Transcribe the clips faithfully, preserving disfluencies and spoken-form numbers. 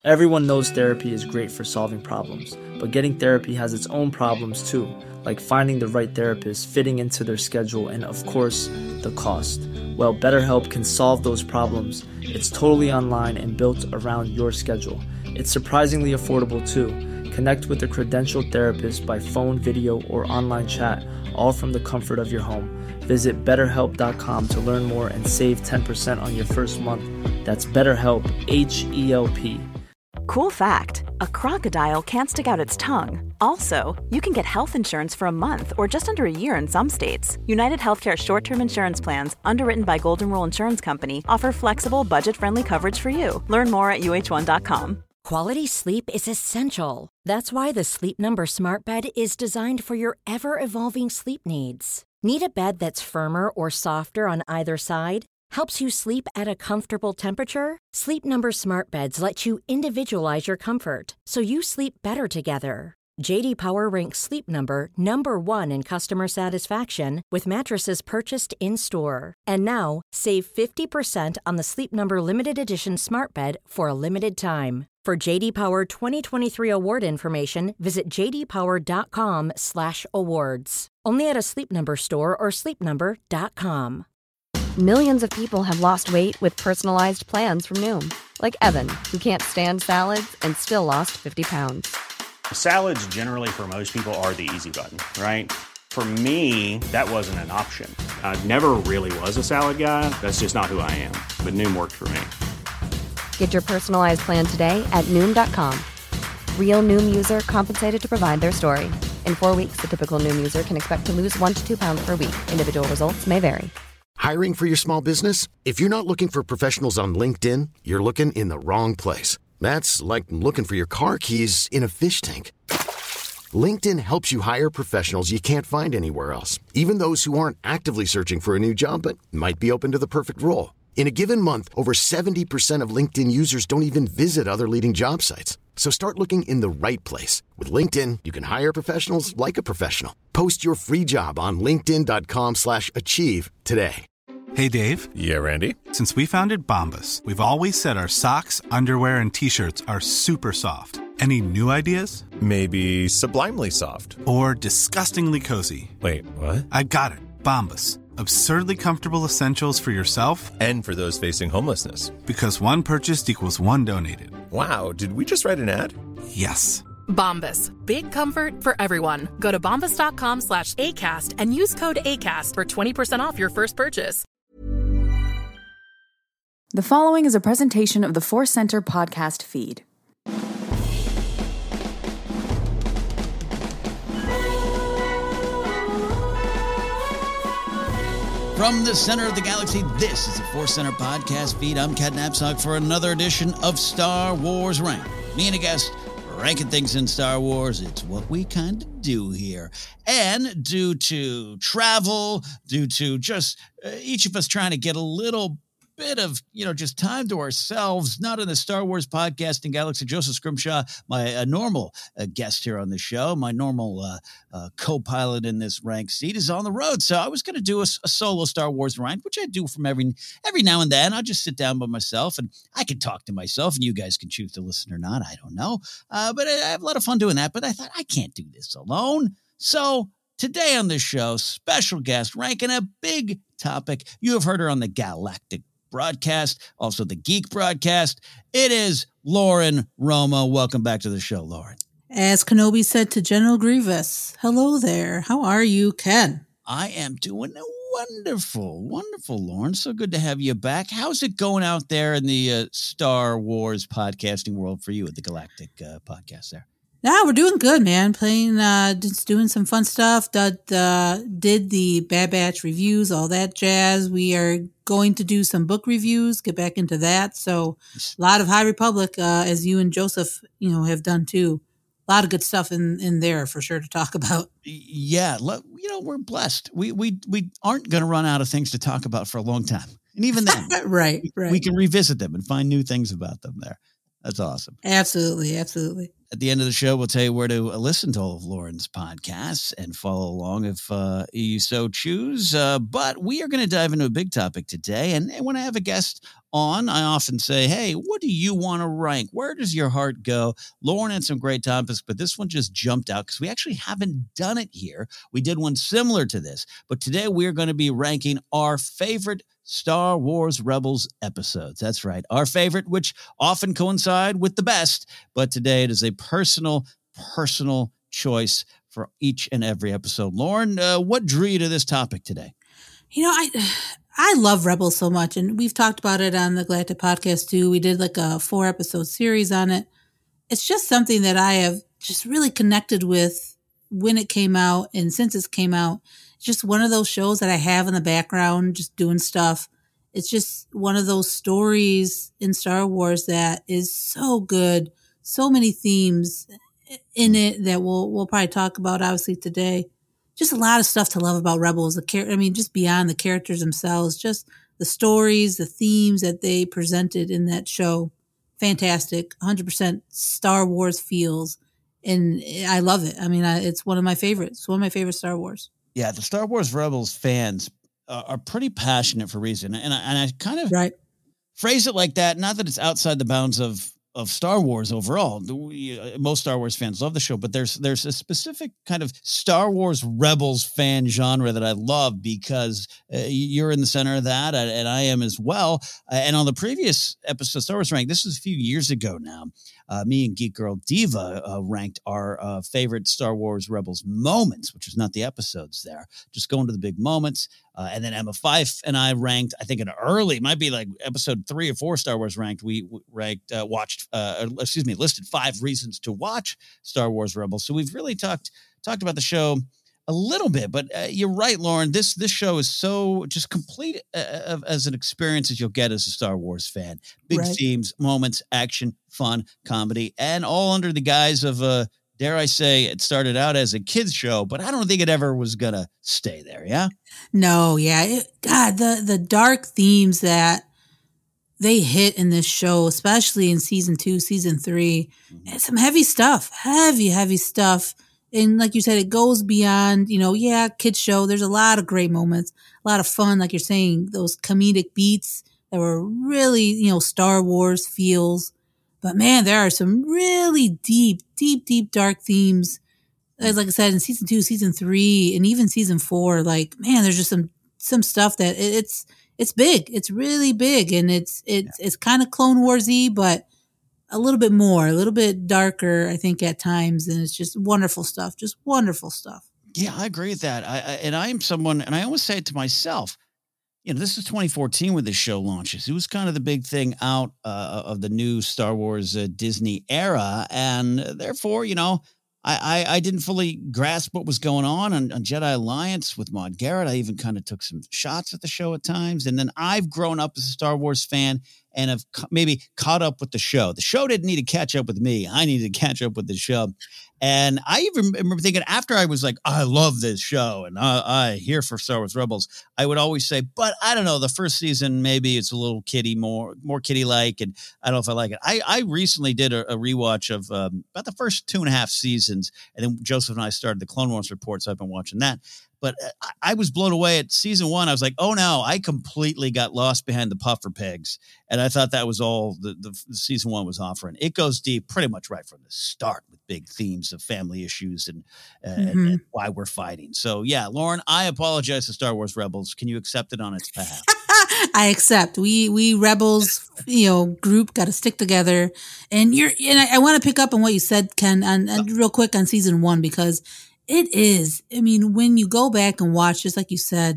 Everyone knows therapy is great for solving problems, but getting therapy has its own problems too, like finding the right therapist, fitting into their schedule, and of course, the cost. Well, BetterHelp can solve those problems. It's totally online and built around your schedule. It's surprisingly affordable too. Connect with a credentialed therapist by phone, video, or online chat, all from the comfort of your home. Visit better help dot com to learn more and save ten percent on your first month. That's BetterHelp, H E L P. Cool fact, a crocodile can't stick out its tongue. Also, you can get health insurance for a month or just under a year in some states. United Healthcare short-term insurance plans, underwritten by Golden Rule Insurance Company, offer flexible, budget-friendly coverage for you. Learn more at U H one dot com. Quality sleep is essential. That's why the Sleep Number Smart Bed is designed for your ever-evolving sleep needs. Need a bed that's firmer or softer on either side? Helps you sleep at a comfortable temperature? Sleep Number Smart Beds let you individualize your comfort, so you sleep better together. J D Power ranks Sleep Number number one in customer satisfaction with mattresses purchased in-store. And now, save fifty percent on the Sleep Number Limited Edition Smart Bed for a limited time. For J D Power twenty twenty-three award information, visit j d power dot com slash awards. Only at a Sleep Number store or sleep number dot com. Millions of people have lost weight with personalized plans from Noom. Like Evan, who can't stand salads and still lost fifty pounds. Salads generally for most people are the easy button, right? For me, that wasn't an option. I never really was a salad guy. That's just not who I am. But Noom worked for me. Get your personalized plan today at Noom dot com. Real Noom user compensated to provide their story. In four weeks, the typical Noom user can expect to lose one to two pounds per week. Individual results may vary. Hiring for your small business? If you're not looking for professionals on LinkedIn, you're looking in the wrong place. That's like looking for your car keys in a fish tank. LinkedIn helps you hire professionals you can't find anywhere else, even those who aren't actively searching for a new job but might be open to the perfect role. In a given month, over seventy percent of LinkedIn users don't even visit other leading job sites. So start looking in the right place. With LinkedIn, you can hire professionals like a professional. Post your free job on linkedin dot com slash achieve today. Hey, Dave. Yeah, Randy. Since we founded Bombas, we've always said our socks, underwear, and T-shirts are super soft. Any new ideas? Maybe sublimely soft. Or disgustingly cozy. Wait, what? I got it. Bombas. Absurdly comfortable essentials for yourself and for those facing homelessness. Because one purchased equals one donated. Wow, did we just write an ad? Yes. Bombas. Big comfort for everyone. Go to bombas dot com slash ACAST and use code ACAST for twenty percent off your first purchase. The following is a presentation of the Force Center podcast feed. From the center of the galaxy, this is the Force Center podcast feed. I'm Cat Knapsack for another edition of Star Wars Rank. Me and a guest ranking things in Star Wars. It's what we kind of do here. And due to travel, due to just uh, each of us trying to get a little bit of, you know, just time to ourselves, not in the Star Wars podcasting galaxy. Joseph Scrimshaw, my uh, normal uh, guest here on the show, my normal uh, uh, co-pilot in this rank seat, is on the road. So I was going to do a, a solo Star Wars rank, which I do from every every now and then. I'll just sit down by myself and I can talk to myself, and you guys can choose to listen or not. I don't know. Uh, but I, I have a lot of fun doing that. But I thought, I can't do this alone. So today on this show, special guest ranking a big topic. You have heard her on the Galactic broadcast, also the Geek broadcast. It is Lauren Roma. Welcome back to the show, Lauren. As Kenobi said to General Grievous, hello there. How are you, Ken? I am doing wonderful, wonderful, Lauren. So good to have you back. How's it going out there in the uh, Star Wars podcasting world for you at the Galactic uh, podcast there? Yeah, we're doing good, man. Playing, uh, just doing some fun stuff. That uh, did the Bad Batch reviews, all that jazz. We are going to do some book reviews, get back into that. So a lot of High Republic, uh, as you and Joseph, you know, have done too. A lot of good stuff in, in there for sure to talk about. Yeah, you know, we're blessed. We we we aren't going to run out of things to talk about for a long time, and even then, right, right, we can revisit them and find new things about them there. That's awesome. Absolutely, absolutely. At the end of the show, we'll tell you where to listen to all of Lauren's podcasts and follow along if uh, you so choose. Uh, but we are going to dive into a big topic today. And, and when I have a guest on, I often say, hey, what do you want to rank? Where does your heart go? Lauren had some great topics, but this one just jumped out because we actually haven't done it here. We did one similar to this. But today we're going to be ranking our favorite Star Wars Rebels episodes. That's right. Our favorite, which often coincide with the best. But today it is a personal, personal choice for each and every episode. Lauren, uh, what drew you to this topic today? You know, I I love Rebels so much, and we've talked about it on the Galactic Podcast too. We did like a four episode series on it. It's just something that I have just really connected with when it came out and since it came out. It's just one of those shows that I have in the background, just doing stuff. It's just one of those stories in Star Wars that is so good. So many themes in it that we'll we'll probably talk about obviously today. Just a lot of stuff to love about Rebels. The char- I mean, just beyond the characters themselves, just the stories, the themes that they presented in that show. Fantastic. one hundred percent Star Wars feels. And I love it. I mean, I, it's one of my favorites. It's one of my favorite Star Wars. Yeah, the Star Wars Rebels fans uh, are pretty passionate for a reason. And I, and I kind of right. phrase it like that. Not that it's outside the bounds of of Star Wars overall. We, uh, most Star Wars fans love the show, but there's there's a specific kind of Star Wars Rebels fan genre that I love because uh, you're in the center of that, and I am as well. Uh, and on the previous episode, Star Wars Rank, this was a few years ago now, uh, me and Geek Girl Diva uh, ranked our uh, favorite Star Wars Rebels moments, which is not the episodes there, just going to the big moments. Uh, and then Emma Fife and I ranked, I think, an early, might be like episode three or four Star Wars ranked. We ranked, uh, watched, uh, excuse me, listed five reasons to watch Star Wars Rebels. So we've really talked talked about the show a little bit. But uh, you're right, Lauren. This this show is so just complete uh, as an experience as you'll get as a Star Wars fan. Big right. themes, moments, action, fun, comedy, and all under the guise of a. Uh, Dare I say it started out as a kids show, but I don't think it ever was going to stay there. Yeah. No. Yeah. It, God, the, the dark themes that they hit in this show, especially in season two, season three, mm-hmm. and some heavy stuff, heavy, heavy stuff. And like you said, it goes beyond, you know, yeah, kids show. There's a lot of great moments, a lot of fun. Like you're saying, those comedic beats that were really, you know, Star Wars feels. But man, there are some really deep, deep, deep, dark themes. Like I said, in season two, season three, and even season four, like, man, there's just some, some stuff that it, it's, it's big. It's really big. And it's, it's, yeah. it's kind of Clone Wars-y, but a little bit more, a little bit darker, I think, at times. And it's just wonderful stuff. Just wonderful stuff. Yeah, I agree with that. I, I and I'm someone, and I always say it to myself, you know, this is twenty fourteen when this show launches. It was kind of the big thing out uh, of the new Star Wars uh, Disney era. And therefore, you know, I, I, I didn't fully grasp what was going on on, on Jedi Alliance with Maude Garrett. I even kind of took some shots at the show at times. And then I've grown up as a Star Wars fan and have ca- maybe caught up with the show. The show didn't need to catch up with me. I needed to catch up with the show. And I even remember thinking after I was like, I love this show and I, I here for Star Wars Rebels, I would always say, but I don't know, the first season, maybe it's a little kiddie, more, more kiddie-like, and I don't know if I like it. I, I recently did a, a rewatch of um, about the first two and a half seasons, and then Joseph and I started the Clone Wars report, so I've been watching that. But I, I was blown away at season one. I was like, oh no, I completely got lost behind the puffer pegs. And I thought that was all the, the, the season one was offering. It goes deep pretty much right from the start with big themes of family issues and, uh, mm-hmm. and, and why we're fighting. So yeah, Lauren, I apologize to Star Wars Rebels. Can you accept it on its behalf? I accept. We we Rebels, you know, group got to stick together. And you're and I, I want to pick up on what you said, Ken, on, on real quick on season one, because it is. I mean, when you go back and watch, just like you said,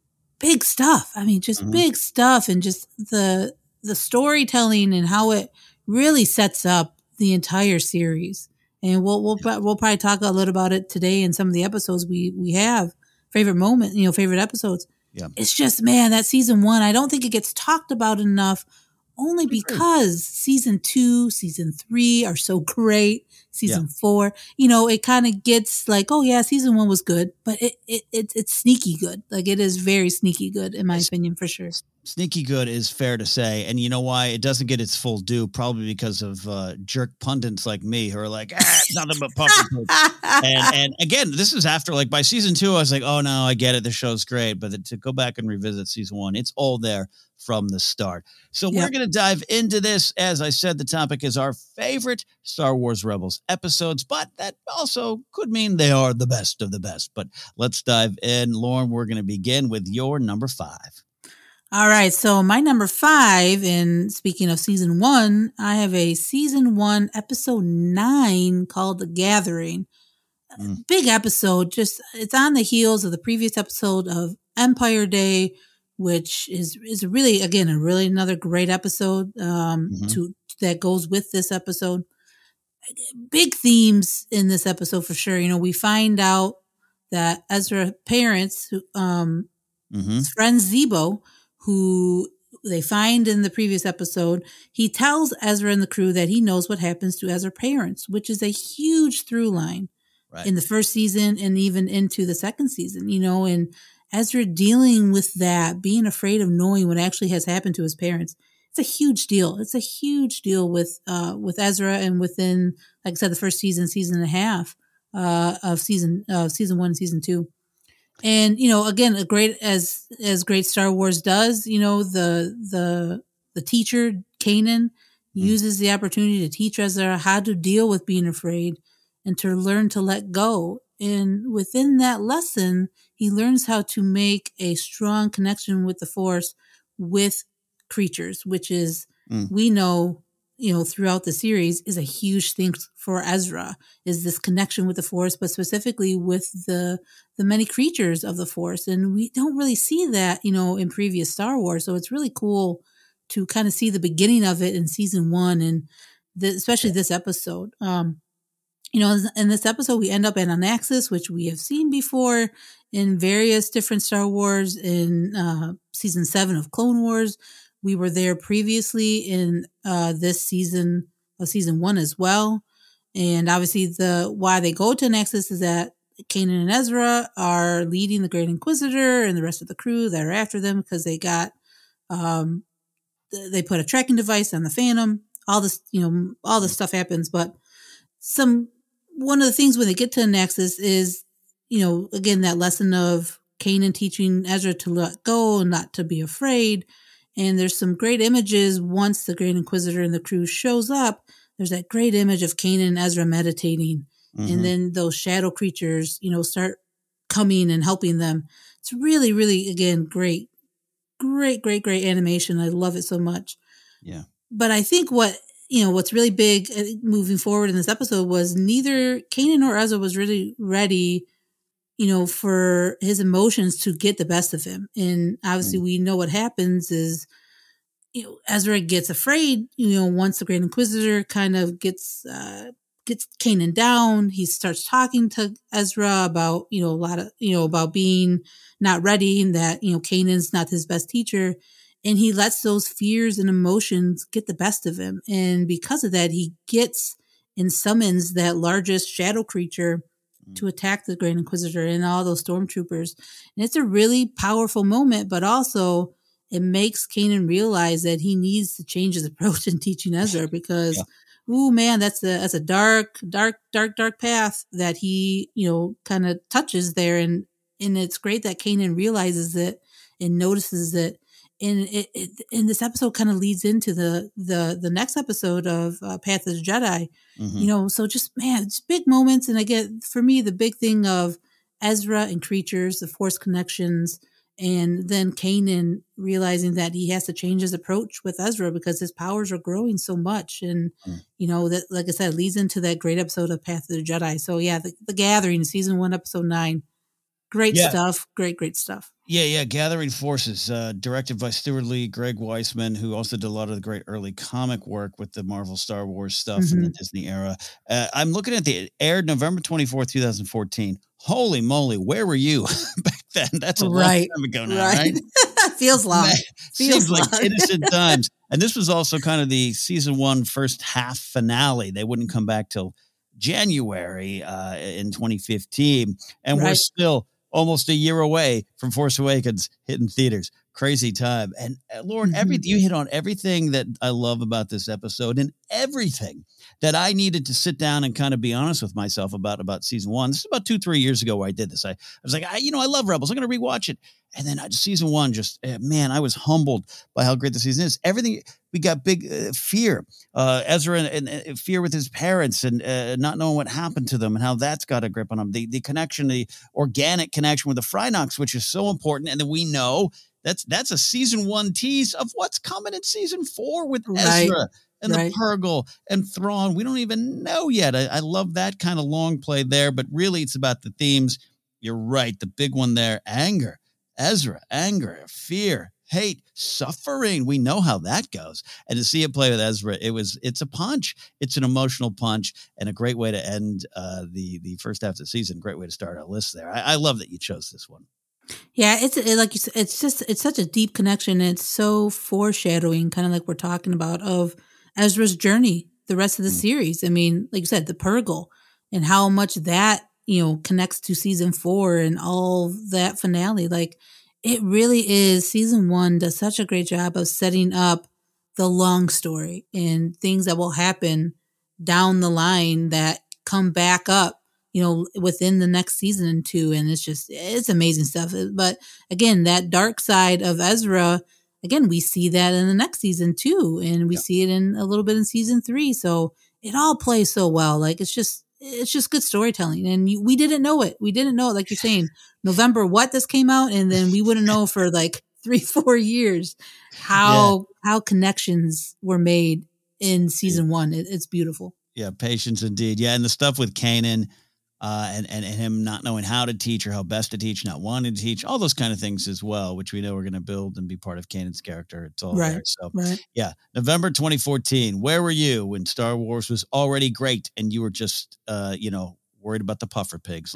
big stuff. I mean, just mm-hmm. big stuff, and just the the storytelling and how it really sets up the entire series. And we'll we'll we'll probably talk a little about it today in some of the episodes we we have. Favorite moment, you know, favorite episodes. Yeah. It's just, man, that season one, I don't think it gets talked about enough, only because season two, season three are so great. Season yeah. four, you know, it kind of gets like, oh yeah, season one was good, but it, it, it it's sneaky good. Like it is very sneaky good in my it's, opinion, for sure. Sneaky good is fair to say. And you know why it doesn't get its full due? Probably because of uh, jerk pundits like me who are like, ah, it's nothing but puppy and, and again, this is after, like, by season two, I was like, oh, no, I get it. The show's great. But to go back and revisit season one, it's all there from the start. So yep. We're going to dive into this. As I said, the topic is our favorite Star Wars Rebels episodes, but that also could mean they are the best of the best. But let's dive in. Lauren, we're going to begin with your number five. All right, so my number five, and speaking of season one, I have a season one, episode nine called The Gathering. Mm. Big episode, just it's on the heels of the previous episode of Empire Day, which is is really, again, a really another great episode um, mm-hmm. to that goes with this episode. Big themes in this episode for sure. You know, we find out that Ezra's parents, who, um, mm-hmm. his friend Zebo, who they find in the previous episode, he tells Ezra and the crew that he knows what happens to Ezra's parents, which is a huge through line right. in the first season and even into the second season, you know, and Ezra dealing with that, being afraid of knowing what actually has happened to his parents. It's a huge deal. It's a huge deal with, uh, with Ezra and within, like I said, the first season, season and a half, uh, of season, uh, season one, season two. And, you know, again, a great as as great Star Wars does, you know, the the the teacher, Kanan, mm. uses the opportunity to teach Ezra how to deal with being afraid and to learn to let go. And within that lesson, he learns how to make a strong connection with the Force with creatures, which is, mm. we know, you know, throughout the series is a huge thing for Ezra, is this connection with the Force, but specifically with the the many creatures of the Force. And we don't really see that, you know, in previous Star Wars. So it's really cool to kind of see the beginning of it in season one and the, especially this episode. Um, you know, in this episode, we end up at Anaxis, which we have seen before in various different Star Wars in uh, season seven of Clone Wars. We were there previously in uh, this season of season one as well. And obviously the why they go to Nexus is that Kanan and Ezra are leading the Great Inquisitor and the rest of the crew that are after them because they got, um, they put a tracking device on the Phantom. All this, you know, all this stuff happens. But some, one of the things when they get to Nexus is, you know, again, that lesson of Kanan teaching Ezra to let go and not to be afraid. And there's some great images once the Great Inquisitor and the crew shows up. There's that great image of Kanan and Ezra meditating. Mm-hmm. And then those shadow creatures, you know, start coming and helping them. It's really, really, again, great, great, great, great animation. I love it so much. Yeah. But I think what, you know, what's really big moving forward in this episode was neither Kanan nor Ezra was really ready, you know, for his emotions to get the best of him. And obviously mm. we know what happens is, you know, Ezra gets afraid, you know, once the Great Inquisitor kind of gets, uh, gets Kanan down. He starts talking to Ezra about, you know, a lot of, you know, about being not ready and that, you know, Kanan's not his best teacher. And he lets those fears and emotions get the best of him. And because of that, he gets and summons that largest shadow creature to attack the Great Inquisitor and all those stormtroopers. And it's a really powerful moment, but also it makes Kanan realize that he needs to change his approach in teaching Ezra because, yeah. ooh, man, that's a, that's a dark, dark, dark, dark path that he, you know, kind of touches there. And, and it's great that Kanan realizes it and notices it. And it, it and this episode kind of leads into the the the next episode of uh, Path of the Jedi, mm-hmm. you know. So just man, it's big moments, and I get for me the big thing of Ezra and creatures, the Force connections, and then Kanan realizing that he has to change his approach with Ezra because his powers are growing so much, and mm. you know that, like I said, leads into that great episode of Path of the Jedi. So yeah, the, the Gathering, season one, episode nine, great yeah. stuff, great great stuff. Yeah, yeah, Gathering Forces, uh, directed by Stuart Lee, Greg Weisman, who also did a lot of the great early comic work with the Marvel Star Wars stuff mm-hmm. in the Disney era. Uh, I'm looking at the, it aired November twenty-fourth, twenty fourteen. Holy moly, where were you back then? That's a right. long time ago now, right? right? Feels long. Man, Feels seems long. like innocent times. And this was also kind of the season one first half finale. They wouldn't come back till January uh, in twenty fifteen. And right. we're still almost a year away from Force Awakens hitting theaters. Crazy time. And uh, Lauren, Mm-hmm. every you hit on everything that I love about this episode and everything that I needed to sit down and kind of be honest with myself about, about season one. This is about two, three years ago where I did this. I, I was like, I, you know, I love Rebels. I'm going to rewatch it. And then I, season one, just, uh, man, I was humbled by how great the season is. Everything, we got big uh, fear, uh, Ezra and, and uh, fear with his parents and uh, not knowing what happened to them and how that's got a grip on him. The, the connection, the organic connection with the Frynox, which is so important. And then we know that's, that's a season one tease of what's coming in season four with Right. Ezra and Right. the Purgle and Thrawn. We don't even know yet. I, I love that kind of long play there, but really it's about the themes. You're right. The big one there, anger, Ezra, anger, fear, hate, suffering. We know how that goes. And to see it play with Ezra, it was, it's a punch. It's an emotional punch and a great way to end uh, the, the first half of the season. Great way to start our list there. I, I love that you chose this one. Yeah, it's it, like you said, it's just it's such a deep connection. It's so foreshadowing, kind of like we're talking about, of Ezra's journey, the rest of the mm. series. I mean, like you said, the Purgle and how much that, you know, connects to season four and all that finale. Like, it really is. Season one does such a great job of setting up the long story and things that will happen down the line that come back up, you know, within the next season and two. And it's just, it's amazing stuff. But again, that dark side of Ezra, again, we see that in the next season too. And we yeah. see it in a little bit in season three. So it all plays so well. Like, it's just, it's just good storytelling. And you, we didn't know it. We didn't know it. Like you're saying, November, what this came out. And then we wouldn't know for like three, four years how, yeah. how connections were made in season yeah. one. It, it's beautiful. Yeah. Patience indeed. Yeah. And the stuff with Kanan, Uh, and, and, and him not knowing how to teach or how best to teach, not wanting to teach, all those kind of things as well, which we know we're going to build and be part of Kanan's character. It's all right, there. So, right. yeah. November twenty fourteen. Where were you when Star Wars was already great and you were just, uh, you know, worried about the puffer pigs?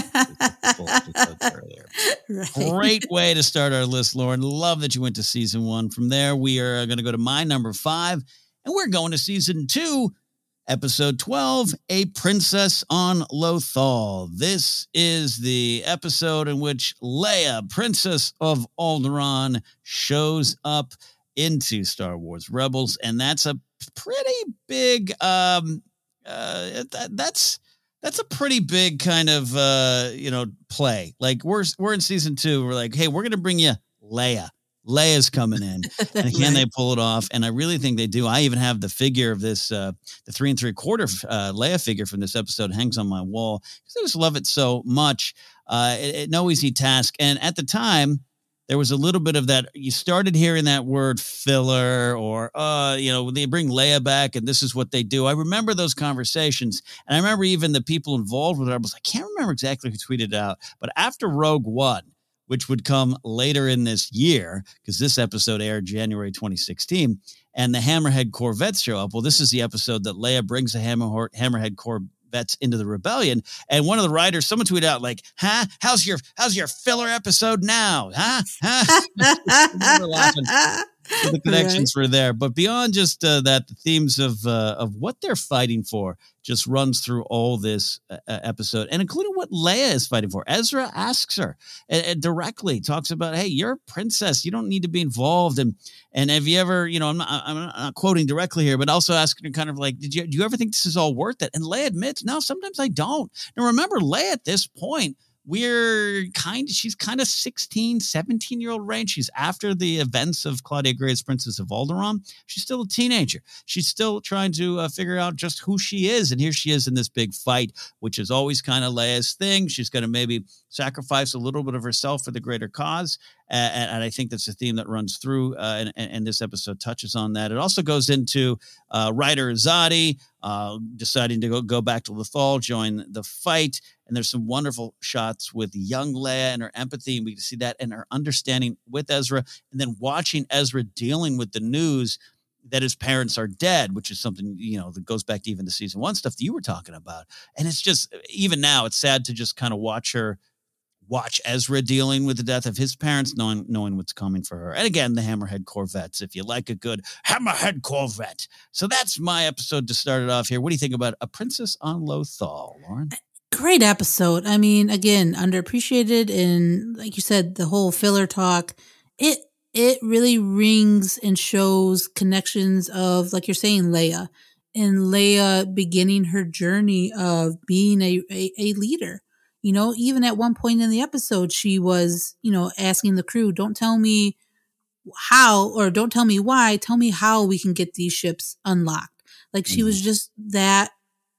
Like earlier. Right. Great way to start our list, Lauren. Love that you went to season one. From there, we are going to go to my number five, and we're going to season two. Episode twelve, A Princess on Lothal. This is the episode in which Leia, Princess of Alderaan, shows up into Star Wars Rebels, and that's a pretty big. Um, uh, that, that's that's a pretty big kind of uh, you know play. Like we're we're in season two. We're like, hey, we're gonna bring you Leia. Leia's coming in, and can right. they pull it off? And I really think they do. I even have the figure of this, uh, the three and three quarter uh, Leia figure from this episode hangs on my wall because I just love it so much. Uh, it, it, no easy task. And at the time, there was a little bit of that. You started hearing that word filler, or uh, you know, they bring Leia back, and this is what they do. I remember those conversations, and I remember even the people involved with Rebels. I can't remember exactly who tweeted it out, but after Rogue One, which would come later in this year, because this episode aired January twenty sixteen, and the Hammerhead Corvettes show up. Well, this is the episode that Leia brings the Hammer, Hammerhead Corvettes into the rebellion. And one of the writers, someone tweeted out, like, huh? How's your how's your filler episode now? Huh? Huh? We're laughing. So the connections right. were there. But beyond just uh, that, the themes of uh, of what they're fighting for just runs through all this uh, episode, and including what Leia is fighting for. Ezra asks her uh, uh, directly, talks about, hey, you're a princess. You don't need to be involved. And and have you ever, you know, I'm not, I'm not quoting directly here, but also asking her kind of like, did you, do you ever think this is all worth it? And Leia admits, no, sometimes I don't. Now, remember, Leia at this point, we're kind of, she's kind of sixteen, seventeen year old range. She's after the events of Claudia Gray's Princess of Alderaan. She's still a teenager. She's still trying to uh, figure out just who she is. And here she is in this big fight, which is always kind of Leia's thing. She's going to maybe sacrifice a little bit of herself for the greater cause. Uh, and, and I think that's a theme that runs through, uh, and, and this episode touches on that. It also goes into uh, Ryder Azadi uh, deciding to go, go back to Lothal, join the fight. And there's some wonderful shots with young Leia and her empathy. And we can see that and her understanding with Ezra. And then watching Ezra dealing with the news that his parents are dead, which is something, you know, that goes back to even the season one stuff that you were talking about. And it's just, even now, it's sad to just kind of watch her, watch Ezra dealing with the death of his parents, knowing knowing what's coming for her. And again, the Hammerhead Corvettes, if you like a good Hammerhead Corvette. So that's my episode to start it off here. What do you think about A Princess on Lothal, Lauren? Great episode. I mean, again, underappreciated, and like you said, the whole filler talk, it it really rings and shows connections of, like you're saying, Leia, and Leia beginning her journey of being a, a, a leader. You know, even at one point in the episode, she was, you know, asking the crew, don't tell me how, or don't tell me why, tell me how we can get these ships unlocked. Like she mm-hmm. was just that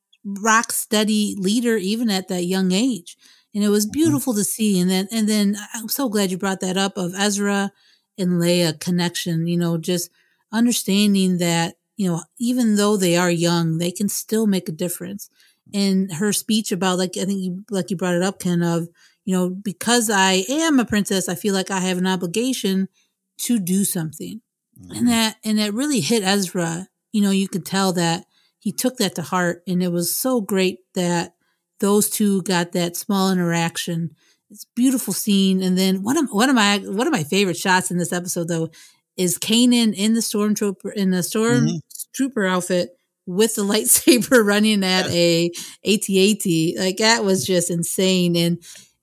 rock steady leader, even at that young age. And it was beautiful mm-hmm. to see. And then, and then I'm so glad you brought that up of Ezra and Leia connection, you know, just understanding that, you know, even though they are young, they can still make a difference. And her speech about, like, I think you, like you brought it up, Ken, of, you know, because I am a princess, I feel like I have an obligation to do something. Mm-hmm. And that, and that really hit Ezra. You know, you could tell that he took that to heart, and it was so great that those two got that small interaction. It's a beautiful scene. And then one of, one of my, one of my favorite shots in this episode, though, is Kanan in the stormtrooper, in the stormtrooper mm-hmm. outfit with the lightsaber running at a A T A T. Like, that was just insane. And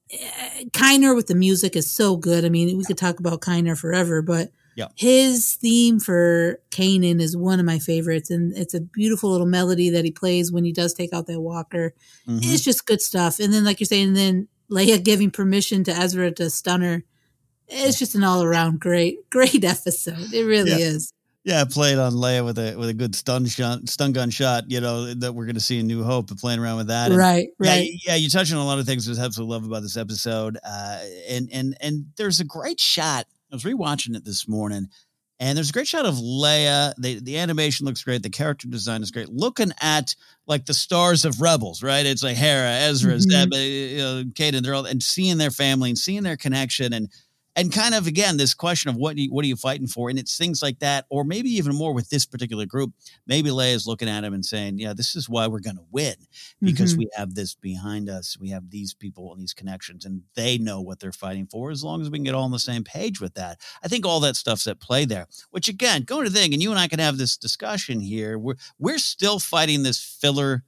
uh, Kiner with the music is so good. I mean, we could talk about Kiner forever, but yeah. his theme for Kanan is one of my favorites. And it's a beautiful little melody that he plays when he does take out that walker. Mm-hmm. It's just good stuff. And then, like you're saying, then Leia giving permission to Ezra to stun her. It's just an all around great, great episode. It really yeah. is. Yeah, played on Leia with a with a good stun shot, stun gun shot, you know, that we're going to see in New Hope, and playing around with that. And right, right. Yeah, yeah, you touched on a lot of things I absolutely love about this episode. Uh, and and and there's a great shot. I was rewatching it this morning, and there's a great shot of Leia. The the animation looks great. The character design is great. Looking at like the stars of Rebels, right? It's like Hera, Ezra, mm-hmm. Zeb, you know, Kaden. They're all, and seeing their family and seeing their connection, and And kind of, again, this question of what, do you, what are you fighting for? And it's things like that, or maybe even more with this particular group. Maybe Leia's looking at him and saying, yeah, this is why we're going to win, because mm-hmm. we have this behind us. We have these people and these connections, and they know what they're fighting for, as long as we can get all on the same page with that. I think all that stuff's at play there, which, again, going to the thing, and you and I can have this discussion here. We're, we're still fighting this filler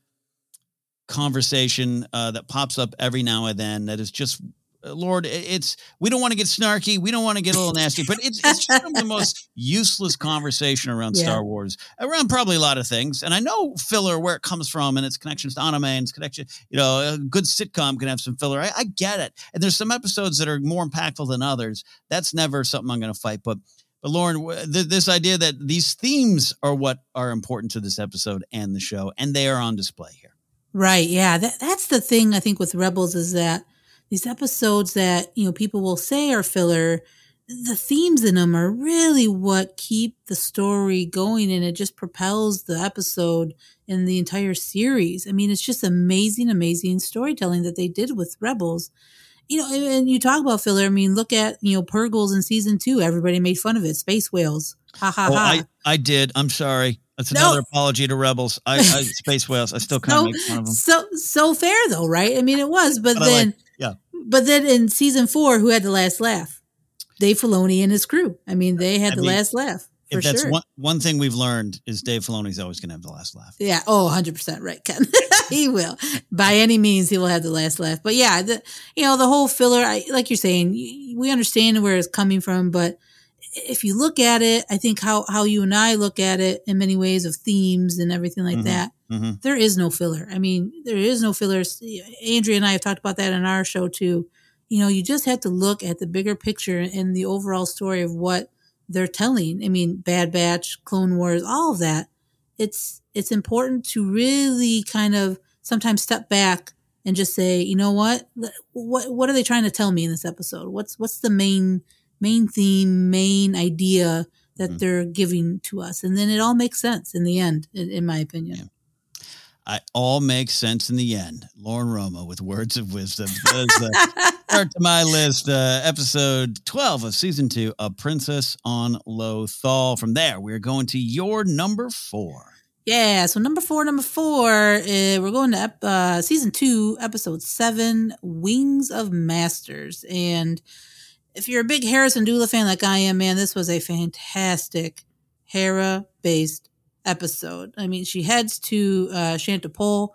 conversation uh, that pops up every now and then that is just, Lord, it's, we don't want to get snarky. We don't want to get a little nasty, but it's, it's just some of the most useless conversation around yeah. Star Wars, around probably a lot of things. And I know filler, where it comes from, and its connections to anime and its connection, you know, a good sitcom can have some filler. I, I get it. And there's some episodes that are more impactful than others. That's never something I'm going to fight. But, but Lauren, th- this idea that these themes are what are important to this episode and the show, and they are on display here. Right. Yeah. That, that's the thing I think with Rebels, is that these episodes that, you know, people will say are filler, the themes in them are really what keep the story going, and it just propels the episode and the entire series. I mean, it's just amazing, amazing storytelling that they did with Rebels. You know, and you talk about filler. I mean, look at, you know, Purgles in season two. Everybody made fun of it. Space whales. Ha ha oh, ha. I, I did. I'm sorry. That's another no. apology to Rebels. I, I Space whales. I still kind of so, make fun of them. So, so fair though, right? I mean, it was, but, but then, like, yeah. But then in season four, who had the last laugh? Dave Filoni and his crew. I mean, they had I the mean, last laugh. For if that's sure. one, one thing we've learned is Dave Filoni's always going to have the last laugh. Yeah. Oh, one hundred percent right, Ken. He will. By any means, he will have the last laugh. But yeah, the, you know, the whole filler, I, like you're saying, we understand where it's coming from. But if you look at it, I think how, how you and I look at it in many ways of themes and everything like mm-hmm. that, mm-hmm. there is no filler. I mean, there is no fillers. Andrea and I have talked about that in our show too. You know, you just have to look at the bigger picture and the overall story of what they're telling. I mean, Bad Batch, Clone Wars, all of that. It's it's important to really kind of sometimes step back and just say, you know what, what what are they trying to tell me in this episode? What's what's the main main theme, main idea that mm-hmm. they're giving to us? And then it all makes sense in the end, in, in my opinion. Yeah. It all makes sense in the end. Lauren Roma with words of wisdom. Does, uh, start to my list, uh, episode twelve of season two, A Princess on Lothal. From there, we're going to your number four. Yeah, so number four, number four, uh, we're going to ep- uh, season two, episode seven, Wings of Masters. And if you're a big Hera Syndulla fan like I am, man, this was a fantastic Hera-based episode. I mean, she heads to uh, Shantipole,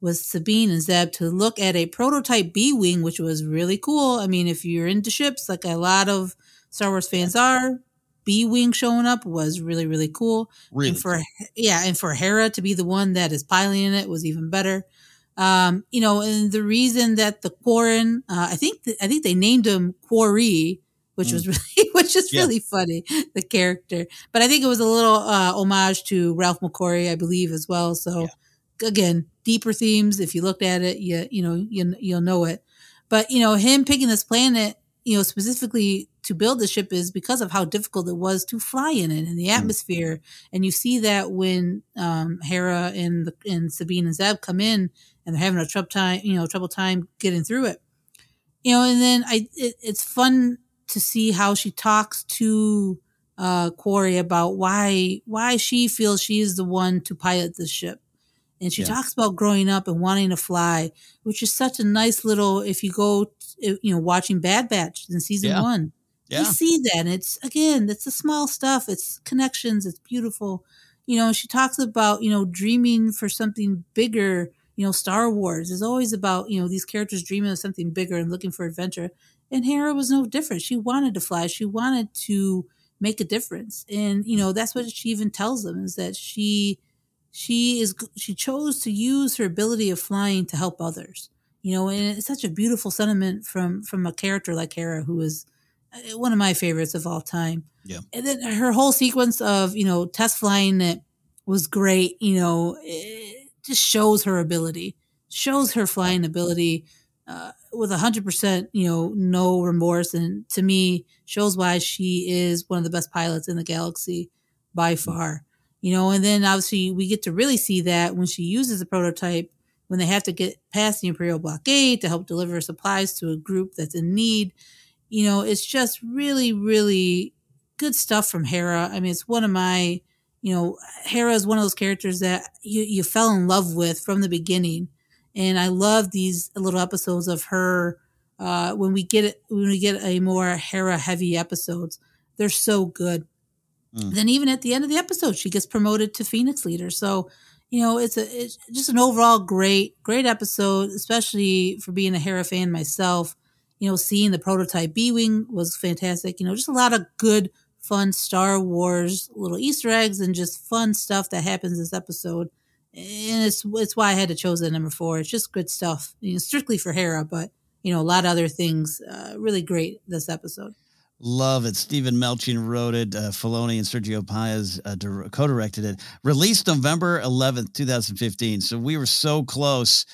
with Sabine and Zeb to look at a prototype B-Wing, which was really cool. I mean, if you're into ships, like a lot of Star Wars fans are, B-Wing showing up was really, really cool. Really and for cool. Yeah, and for Hera to be the one that is piloting it was even better. Um, you know, and the reason that the Quarren, uh, I think, th- I think they named him Quarry, which mm. was really, which is yeah. really funny, the character. But I think it was a little uh, homage to Ralph McQuarrie, I believe, as well. So yeah. again, deeper themes. If you looked at it, you you know you you'll know it. But you know, him picking this planet, you know, specifically to build the ship is because of how difficult it was to fly in it in the atmosphere. Mm. And you see that when um, Hera and the, and Sabine and Zeb come in. And they're having a trouble time, you know, trouble time getting through it, you know. And then I, it, it's fun to see how she talks to uh, Quarry about why why she feels she is the one to pilot the ship, and she yeah. talks about growing up and wanting to fly, which is such a nice little. If you go, to, you know, watching Bad Batch in season yeah. one, yeah. you see that. And it's again, it's the small stuff. It's connections. It's beautiful, you know. She talks about you know dreaming for something bigger. You know, Star Wars is always about, you know, these characters dreaming of something bigger and looking for adventure. And Hera was no different. She wanted to fly. She wanted to make a difference. And, you know, that's what she even tells them is that she, she is, she chose to use her ability of flying to help others, you know, and it's such a beautiful sentiment from, from a character like Hera, who is one of my favorites of all time. Yeah. And then her whole sequence of, you know, test flying it was great. You know, it, just shows her ability, shows her flying ability uh, with one hundred percent, you know, no remorse. And to me, shows why she is one of the best pilots in the galaxy by far. You know, and then obviously we get to really see that when she uses a prototype, when they have to get past the Imperial blockade to help deliver supplies to a group that's in need. You know, it's just really, really good stuff from Hera. I mean, it's one of my... You know, Hera is one of those characters that you, you fell in love with from the beginning. And I love these little episodes of her uh, when we get it, when we get a more Hera heavy episodes. They're so good. Mm. Then even at the end of the episode, she gets promoted to Phoenix Leader. So, you know, it's a it's just an overall great, great episode, especially for being a Hera fan myself. You know, seeing the prototype B-Wing was fantastic. You know, just a lot of good, fun Star Wars little Easter eggs and just fun stuff that happens this episode. And it's it's why I had to choose it number four. It's just good stuff, you know, strictly for Hera, but, you know, a lot of other things. Uh, really great this episode. Love it. Stephen Melching wrote it. Uh, Filoni and Sergio Paez uh, dir- co-directed it. Released November eleventh, twenty fifteen. So we were so close.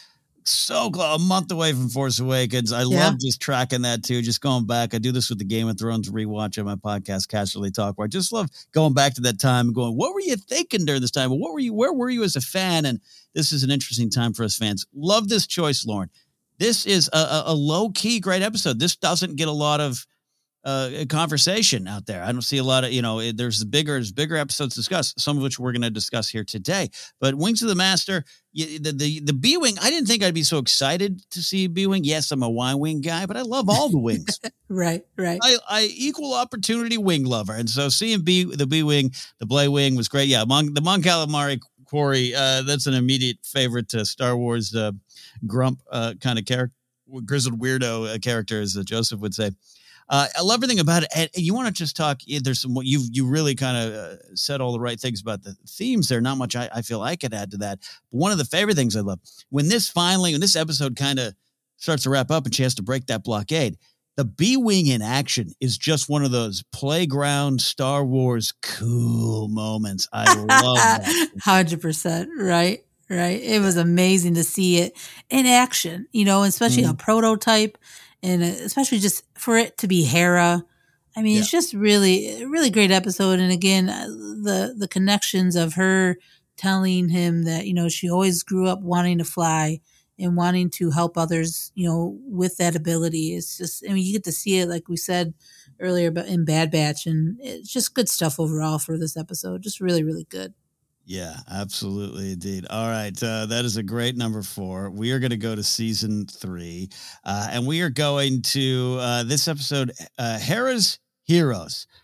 So close, a month away from Force Awakens. I yeah. love just tracking that too. Just going back. I do this with the Game of Thrones rewatch on my podcast, Casually Talk, where I just love going back to that time and going, what were you thinking during this time? What were you, where were you as a fan? And this is an interesting time for us fans. Love this choice, Lauren. This is a, a, a low key, great episode. This doesn't get a lot of uh, conversation out there. I don't see a lot of, you know, it, there's bigger, there's bigger episodes discussed, some of which we're going to discuss here today. But Wings of the Master, you, the, the, the B-Wing, I didn't think I'd be so excited to see B-Wing. Yes, I'm a Y-Wing guy, but I love all the wings. right, right. I, I equal opportunity wing lover. And so seeing B, the B-Wing, the Blade Wing was great. Yeah, Mon, the Mon Calamari Quarry, uh, that's an immediate favorite to Star Wars uh, grump uh, kind of character, grizzled weirdo uh, character, as uh, Joseph would say. Uh, I love everything about it. And you want to just talk, there's some, you you really kind of uh, said all the right things about the themes there. Not much I, I feel I could add to that. But one of the favorite things I love, when this finally, when this episode kind of starts to wrap up and she has to break that blockade, the B-Wing in action is just one of those playground Star Wars cool moments. I love that. one hundred percent, right? Right. It was amazing to see it in action, you know, especially mm. a prototype. And especially just for it to be Hera. I mean, yeah. it's just really, really great episode. And again, the, the connections of her telling him that, you know, she always grew up wanting to fly and wanting to help others, you know, with that ability. It's just, I mean, you get to see it, like we said earlier, but in Bad Batch. And it's just good stuff overall for this episode. Just really, really good. Yeah, absolutely, indeed. All right, uh, that is a great number four. We are going to go to season three, uh, and we are going to uh, this episode, uh, Hera's Heroes.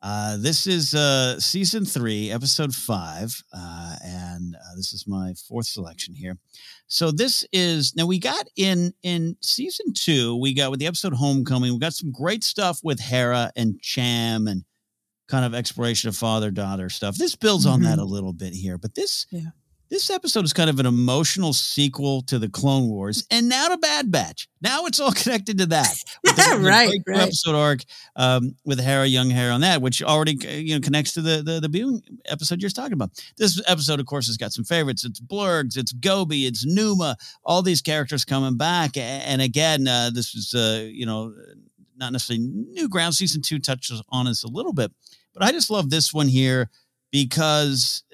Uh, this is uh, season three, episode five, uh, and uh, this is my fourth selection here. So this is now we got in in season two. We got with the episode Homecoming. We got some great stuff with Hera and Cham and kind of exploration of father daughter stuff. This builds mm-hmm. on that a little bit here, but this yeah. this episode is kind of an emotional sequel to the Clone Wars, and now to Bad Batch. Now it's all connected to that. With the, right, the right. Episode arc um, with Hera, young Hera on that, which already you know connects to the the the Bew episode you're talking about. This episode, of course, has got some favorites. It's Blurgs, it's Gobi, it's Numa. All these characters coming back, and again, uh, this is uh, you know not necessarily new ground. Season two touches on us a little bit, but I just love this one here because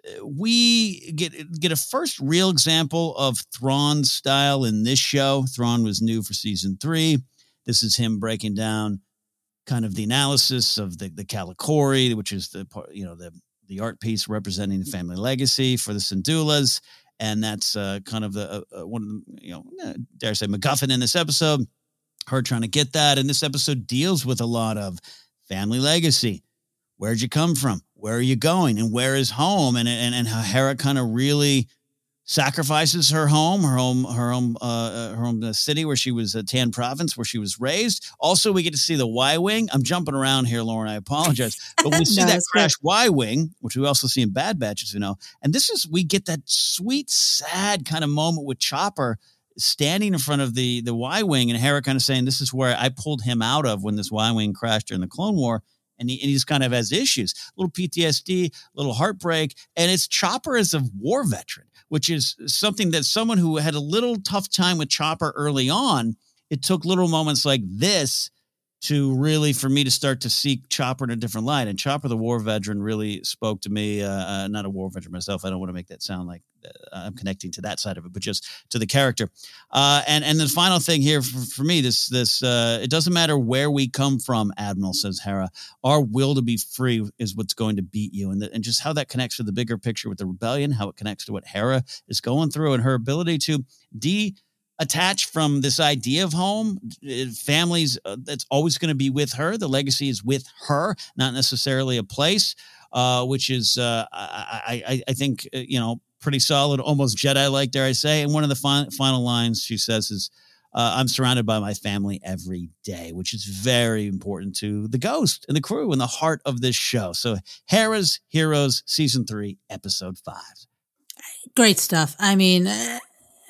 we get get a first real example of Thrawn's style in this show. Thrawn was new for season three. This is him breaking down kind of the analysis of the, the Kalikori, which is the you know the the art piece representing the family legacy for the Syndulas, and that's uh, kind of the uh, one of the you know dare I say MacGuffin in this episode. Her trying to get that, and this episode deals with a lot of family legacy. Where'd you come from? Where are you going? And where is home? And and, and how Hera kind of really sacrifices her home, her home, her home, uh, her home city where she was, uh, Tan Province, where she was raised. Also, we get to see the Y-Wing. I'm jumping around here, Lauren. I apologize. But we see no, that crash Y-Wing, which we also see in Bad Batch, as you know. And this is, we get that sweet, sad kind of moment with Chopper standing in front of the, the Y-Wing and Hera kind of saying, this is where I pulled him out of when this Y-Wing crashed during the Clone War. And, he, and he's kind of has issues, a little P T S D, a little heartbreak. And it's Chopper as a war veteran, which is something that someone who had a little tough time with Chopper early on, it took little moments like this to really, for me to start to see Chopper in a different light. And Chopper, the war veteran, really spoke to me. Uh, uh, not a war veteran myself. I don't want to make that sound like uh, I'm connecting to that side of it, but just to the character. Uh, and, and the final thing here for, for me, this, this, uh, it doesn't matter where we come from, Admiral, says Hera, our will to be free is what's going to beat you. And, the, and just how that connects to the bigger picture with the rebellion, how it connects to what Hera is going through and her ability to de attach from this idea of home, families, uh, that's always going to be with her. The legacy is with her, not necessarily a place, uh, which is, uh, I, I, I think, uh, you know, pretty solid, almost Jedi-like, dare I say. And one of the fi- final lines she says is, uh, I'm surrounded by my family every day, which is very important to the Ghost and the crew and the heart of this show. So Hera's Heroes, season three, episode five. Great stuff. I mean, uh,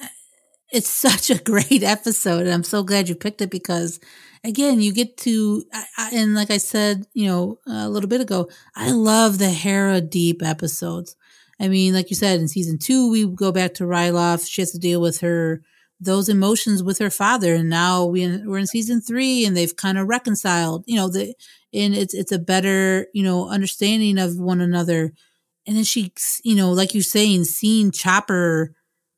it's such a great episode, and I'm so glad you picked it because, again, you get to, I, I, and like I said, you know, a little bit ago, I love the Hera deep episodes. I mean, like you said, in season two, we go back to Ryloth. She has to deal with her, those emotions with her father, and now we, we're in season three, and they've kind of reconciled, you know, the, and it's it's a better, you know, understanding of one another. And then she, you know, like you're saying, seeing Chopper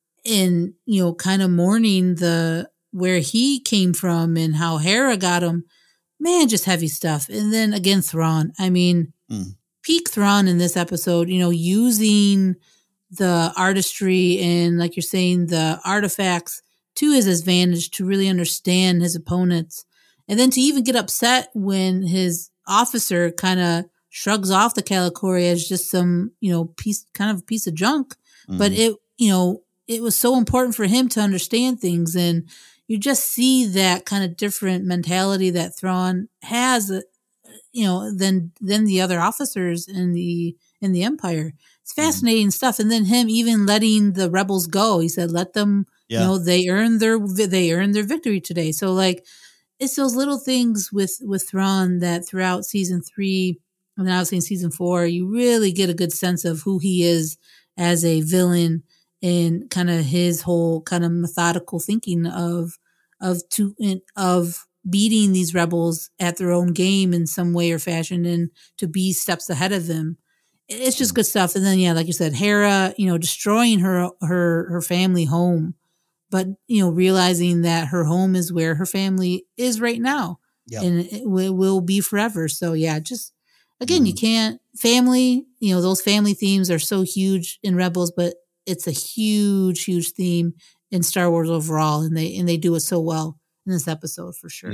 in, you know, kind of mourning the, where he came from and how Hera got him, man, just heavy stuff. And then again, Thrawn, I mean, mm. peak Thrawn in this episode, you know, using the artistry and, like you're saying, the artifacts to his advantage to really understand his opponents. And then to even get upset when his officer kind of shrugs off the Kalikori as just some, you know, piece, kind of piece of junk. Mm. But it, you know, it was so important for him to understand things. And you just see that kind of different mentality that Thrawn has, you know, than, than the other officers in the, in the Empire. It's fascinating mm. stuff. And then him even letting the rebels go. He said, let them, yeah. you know, they earned their, they earned their victory today. So like, it's those little things with, with Thrawn that throughout season three, and obviously in season four, you really get a good sense of who he is as a villain and kind of his whole kind of methodical thinking of, of to, of beating these rebels at their own game in some way or fashion and to be steps ahead of them. It's just good stuff. And then, yeah, like you said, Hera, you know, destroying her, her, her family home, but, you know, realizing that her home is where her family is right now. Yep. And it will, will be forever. So yeah, just, again, mm-hmm. you can't, family, you know, those family themes are so huge in Rebels, but it's a huge, huge theme in Star Wars overall, and they and they do it so well in this episode for sure. Yeah,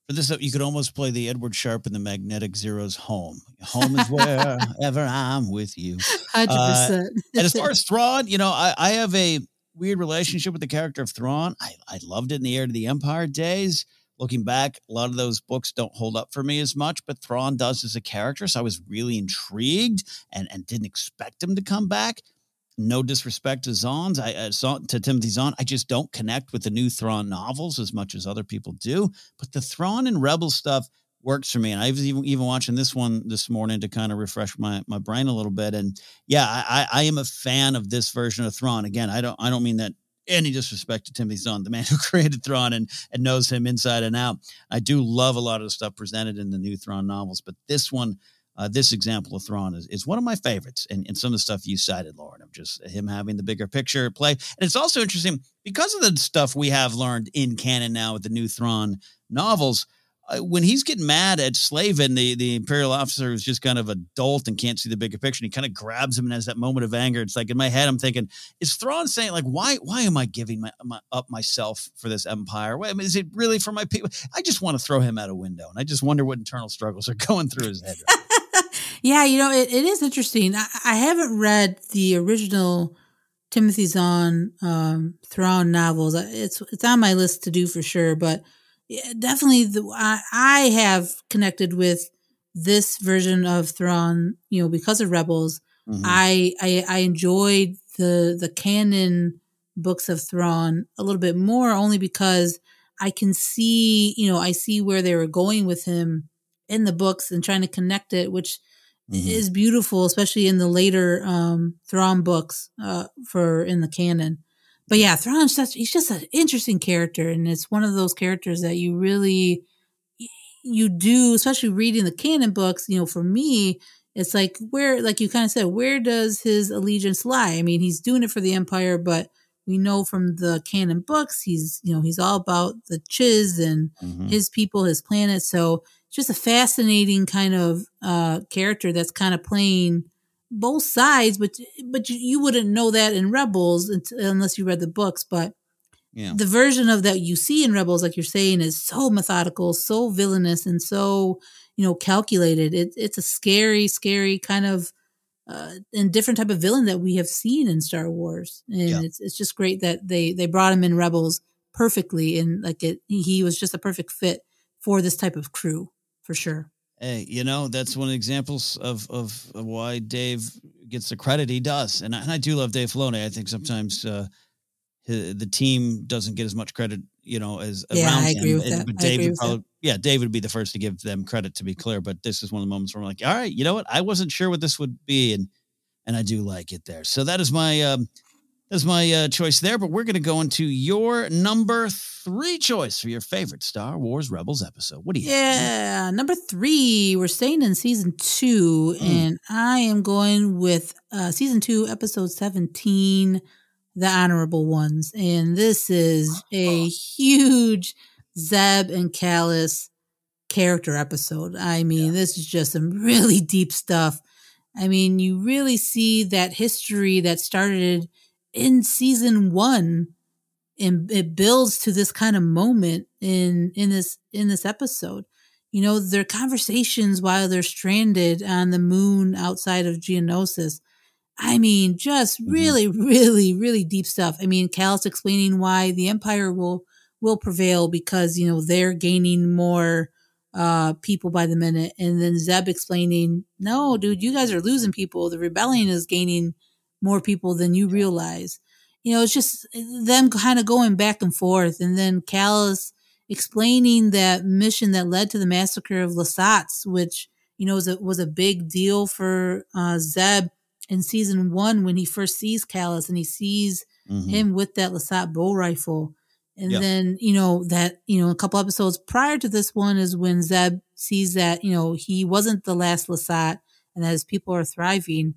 For this, you could almost play the Edward Sharpe and the Magnetic Zeros Home. Home is wherever I'm with you. one hundred percent. Uh, and as far as Thrawn, you know, I, I have a weird relationship with the character of Thrawn. I, I loved it in the Heir to the Empire days. Looking back, a lot of those books don't hold up for me as much, but Thrawn does as a character. So I was really intrigued and, and didn't expect him to come back. No disrespect to Zahn's, I uh, saw to Timothy Zahn. I just don't connect with the new Thrawn novels as much as other people do. But the Thrawn and Rebel stuff works for me. And I was even, even watching this one this morning to kind of refresh my, my brain a little bit. And yeah, I, I am a fan of this version of Thrawn. Again, I don't I don't mean that any disrespect to Timothy Zahn, the man who created Thrawn and, and knows him inside and out. I do love a lot of the stuff presented in the new Thrawn novels, but this one, Uh, this example of Thrawn is, is one of my favorites. And, and some of the stuff you cited, Lauren, of just him having the bigger picture play. And it's also interesting because of the stuff we have learned in canon now with the new Thrawn novels. Uh, when he's getting mad at Slavin, the, the Imperial officer who's just kind of a dolt and can't see the bigger picture, and he kind of grabs him and has that moment of anger. It's like in my head, I'm thinking, is Thrawn saying like, why, why am I giving my, my up myself for this empire? Why, I mean, is it really for my people? I just want to throw him out a window. And I just wonder what internal struggles are going through his head. Right? Yeah, you know, it, it is interesting. I, I haven't read the original Timothy Zahn um, Thrawn novels. It's it's on my list to do for sure, but definitely the, I, I have connected with this version of Thrawn, you know, because of Rebels. Mm-hmm. I, I I enjoyed the the canon books of Thrawn a little bit more, only because I can see, you know, I see where they were going with him in the books and trying to connect it, which mm-hmm. is beautiful, especially in the later um, Thrawn books uh, for in the canon. But yeah, Thrawn's such, he's just an interesting character. And it's one of those characters that you really, you do, especially reading the canon books, you know, for me, it's like where, like you kind of said, where does his allegiance lie? I mean, he's doing it for the Empire, but we know from the canon books, he's, you know, he's all about the Chiz and mm-hmm. his people, his planet. So just a fascinating kind of uh, character that's kind of playing both sides, but but you, you wouldn't know that in Rebels unless you read the books. But yeah. the version of that you see in Rebels, like you're saying, is so methodical, so villainous, and so, you know, calculated. It, it's a scary, scary kind of uh, and different type of villain that we have seen in Star Wars, and yeah. it's it's just great that they they brought him in Rebels perfectly, and like it, he was just a perfect fit for this type of crew. For sure. Hey, you know, that's one of the examples of, of, of why Dave gets the credit he does. And I, and I do love Dave Filoni. I think sometimes uh, his, the team doesn't get as much credit, you know, as yeah, around I agree him. with And, that. but I Dave agree would with probably, that. yeah, Dave would be the first to give them credit, to be clear. But this is one of the moments where I'm like, all right, you know what? I wasn't sure what this would be. And, and I do like it there. So that is my, um, that's my uh, choice there. But we're going to go into your number three choice for your favorite Star Wars Rebels episode. What do you Yeah, have? Number three, we're staying in season two, mm. and I am going with uh, season two, episode seventeen, The Honorable Ones. And this is a huge Zeb and Kallus character episode. I mean, yeah. this is just some really deep stuff. I mean, you really see that history that started in season one, and it builds to this kind of moment in in this in this episode. You know, their conversations while they're stranded on the moon outside of Geonosis. I mean, just really, mm-hmm. really, really deep stuff. I mean, Kallus explaining why the Empire will will prevail because, you know, they're gaining more uh, people by the minute, and then Zeb explaining, no, dude, you guys are losing people. The rebellion is gaining more people than you realize. You know, it's just them kind of going back and forth. And then Kallus explaining that mission that led to the massacre of Lasats, which, you know, was a, was a big deal for uh, Zeb in season one when he first sees Kallus and he sees mm-hmm. him with that Lasat bow rifle. And yeah. then, you know, that, you know, a couple episodes prior to this one is when Zeb sees that, you know, he wasn't the last Lasat and that his people are thriving.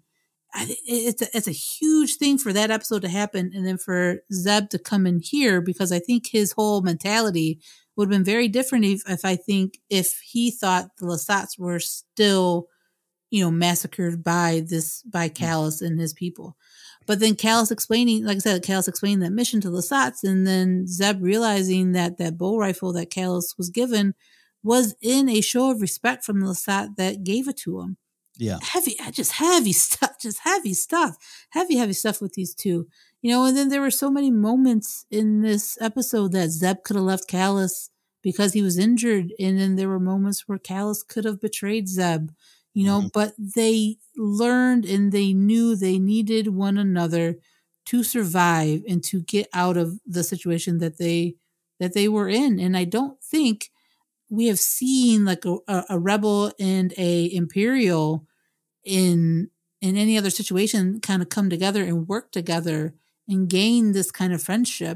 It's a, it's a huge thing for that episode to happen, and then for Zeb to come in here, because I think his whole mentality would have been very different if, if I think if he thought the Lasats were still, you know, massacred by this by Kallus and his people. But then Kallus explaining, like I said, Kallus explaining that mission to Lasats, and then Zeb realizing that that bow rifle that Kallus was given was in a show of respect from Lestat that gave it to him. Yeah. Heavy, just heavy stuff, just heavy stuff, heavy, heavy stuff with these two, you know, and then there were so many moments in this episode that Zeb could have left Callus because he was injured. And then there were moments where Callus could have betrayed Zeb, you know, mm-hmm. but they learned and they knew they needed one another to survive and to get out of the situation that they, that they were in. And I don't think we have seen like a, a rebel and a Imperial in in any other situation kind of come together and work together and gain this kind of friendship.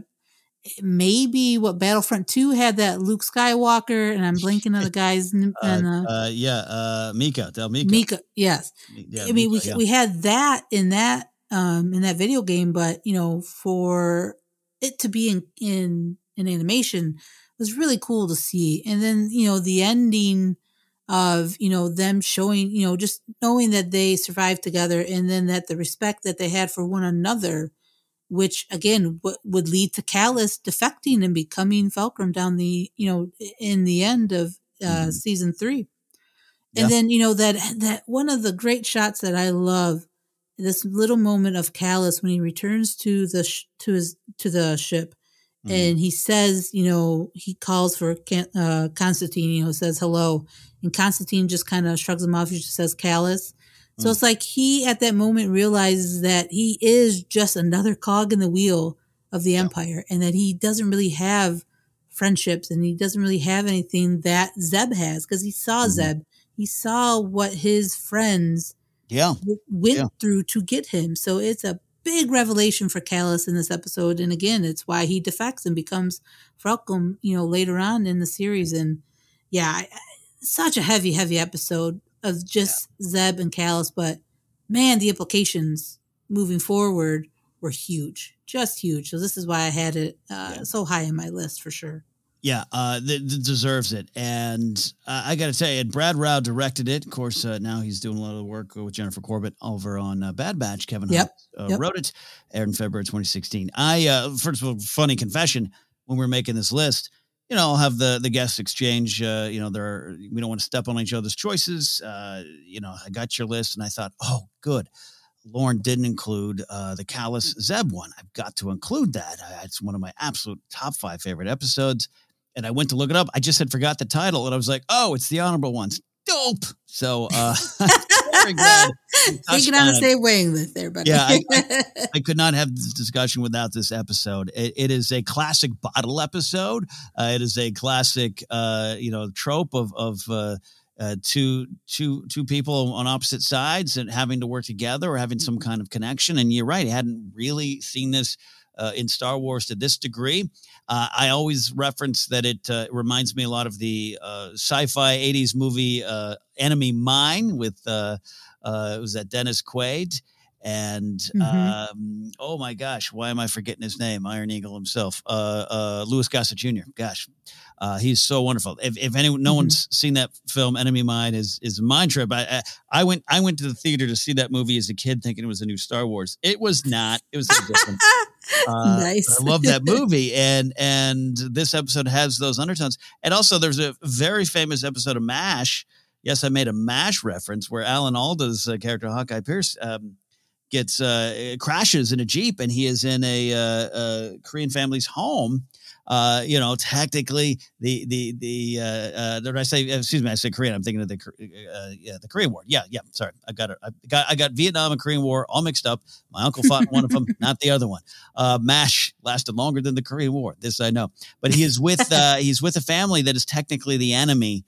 Maybe what Battlefront two had, that Luke Skywalker, and I'm blanking on the guy's name. Uh, uh, yeah, uh, Mika, Del Mika. Mika, yes. Yeah, I mean, Mika, we yeah. we had that in that um, in that video game, but you know, for it to be in in, in animation was really cool to see. And then, you know, the ending of, you know, them showing, you know, just knowing that they survived together, and then that the respect that they had for one another, which again w- would lead to Callus defecting and becoming Fulcrum down the, you know, in the end of uh, mm-hmm. season three. And yeah. then, you know, that, that one of the great shots that I love, this little moment of Callus when he returns to the, sh- to his, to the ship. And he says, you know, he calls for uh, Constantine, you know, says hello. And Constantine just kind of shrugs him off. He just says Callus. So mm. it's like he, at that moment, realizes that he is just another cog in the wheel of the yeah. Empire, and that he doesn't really have friendships, and he doesn't really have anything that Zeb has, because he saw mm-hmm. Zeb. He saw what his friends yeah. w- went yeah. through to get him. So it's a big revelation for Callus in this episode. And again, it's why he defects and becomes Fulcrum, you know, later on in the series. And yeah, I, such a heavy, heavy episode of just yeah. Zeb and Callus. But man, the implications moving forward were huge, just huge. So this is why I had it uh, yeah. so high on my list for sure. Yeah, uh, th- th- deserves it. And uh, I got to tell you, Brad Rao directed it. Of course, uh, now he's doing a lot of the work with Jennifer Corbett over on uh, Bad Batch. Kevin yep. Hart uh, yep. wrote it, aired in February twenty sixteen. I, uh, first of all, funny confession, when we're making this list, you know, I'll have the, the guests exchange, uh, you know, there are, we don't want to step on each other's choices. Uh, you know, I got your list and I thought, oh, good. Lauren didn't include uh, the Callus Zeb one. I've got to include that. I, it's one of my absolute top five favorite episodes. And I went to look it up. I just had forgot the title, and I was like, "Oh, it's the Honorable Ones." Dope. So, uh, very glad. Thinking on the same wavelength there, buddy. Yeah, I, I, I could not have this discussion without this episode. It, it is a classic bottle episode. Uh, it is a classic, uh, you know, trope of of uh, uh, two two two people on opposite sides and having to work together or having some kind of connection. And you're right, I hadn't really seen this Uh, in Star Wars to this degree. Uh, I always reference that it uh, reminds me a lot of the uh, sci-fi eighties movie uh, Enemy Mine with, uh, uh, was that Dennis Quaid? And, mm-hmm. um, oh my gosh, why am I forgetting his name? Iron Eagle himself, uh, uh, Louis Gossett Junior Gosh, uh, he's so wonderful. If, if anyone, no mm-hmm. one's seen that film, Enemy Mine is, is a mind trip. I, I, I went, I went to the theater to see that movie as a kid thinking it was a new Star Wars. It was not, it was a different. Uh, nice. I love that movie. And, and this episode has those undertones. And also there's a very famous episode of MASH. Yes, I made a MASH reference where Alan Alda's uh, character, Hawkeye Pierce, um, gets uh, crashes in a Jeep, and he is in a, uh, a Korean family's home. Uh, you know, technically the, the, the, uh, uh, did I say, excuse me, I said Korean. I'm thinking of the, uh, yeah, the Korean War. Yeah. Yeah. Sorry. I got it. I got, I got Vietnam and Korean War all mixed up. My uncle fought one of them, not the other one. Uh, MASH lasted longer than the Korean War. This I know, but he is with, uh, he's with a family that is technically the enemy.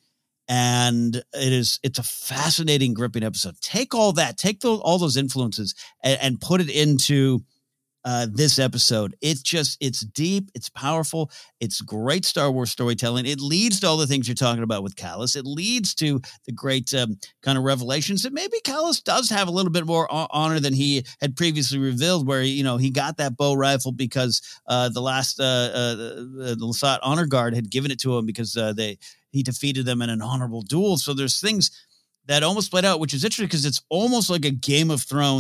And it is, it's a fascinating, gripping episode. Take all that, take those, all those influences and, and put it into uh, this episode. It's just, it's deep, it's powerful. It's great Star Wars storytelling. It leads to all the things you're talking about with Callus. It leads to the great um, kind of revelations that maybe Callus does have a little bit more honor than he had previously revealed, where, you know, he got that bow rifle because uh, the last, uh, uh, the Lasat Honor Guard had given it to him because uh, they, he defeated them in an honorable duel. So there's things that almost played out, which is interesting because it's almost like a Game of Thrones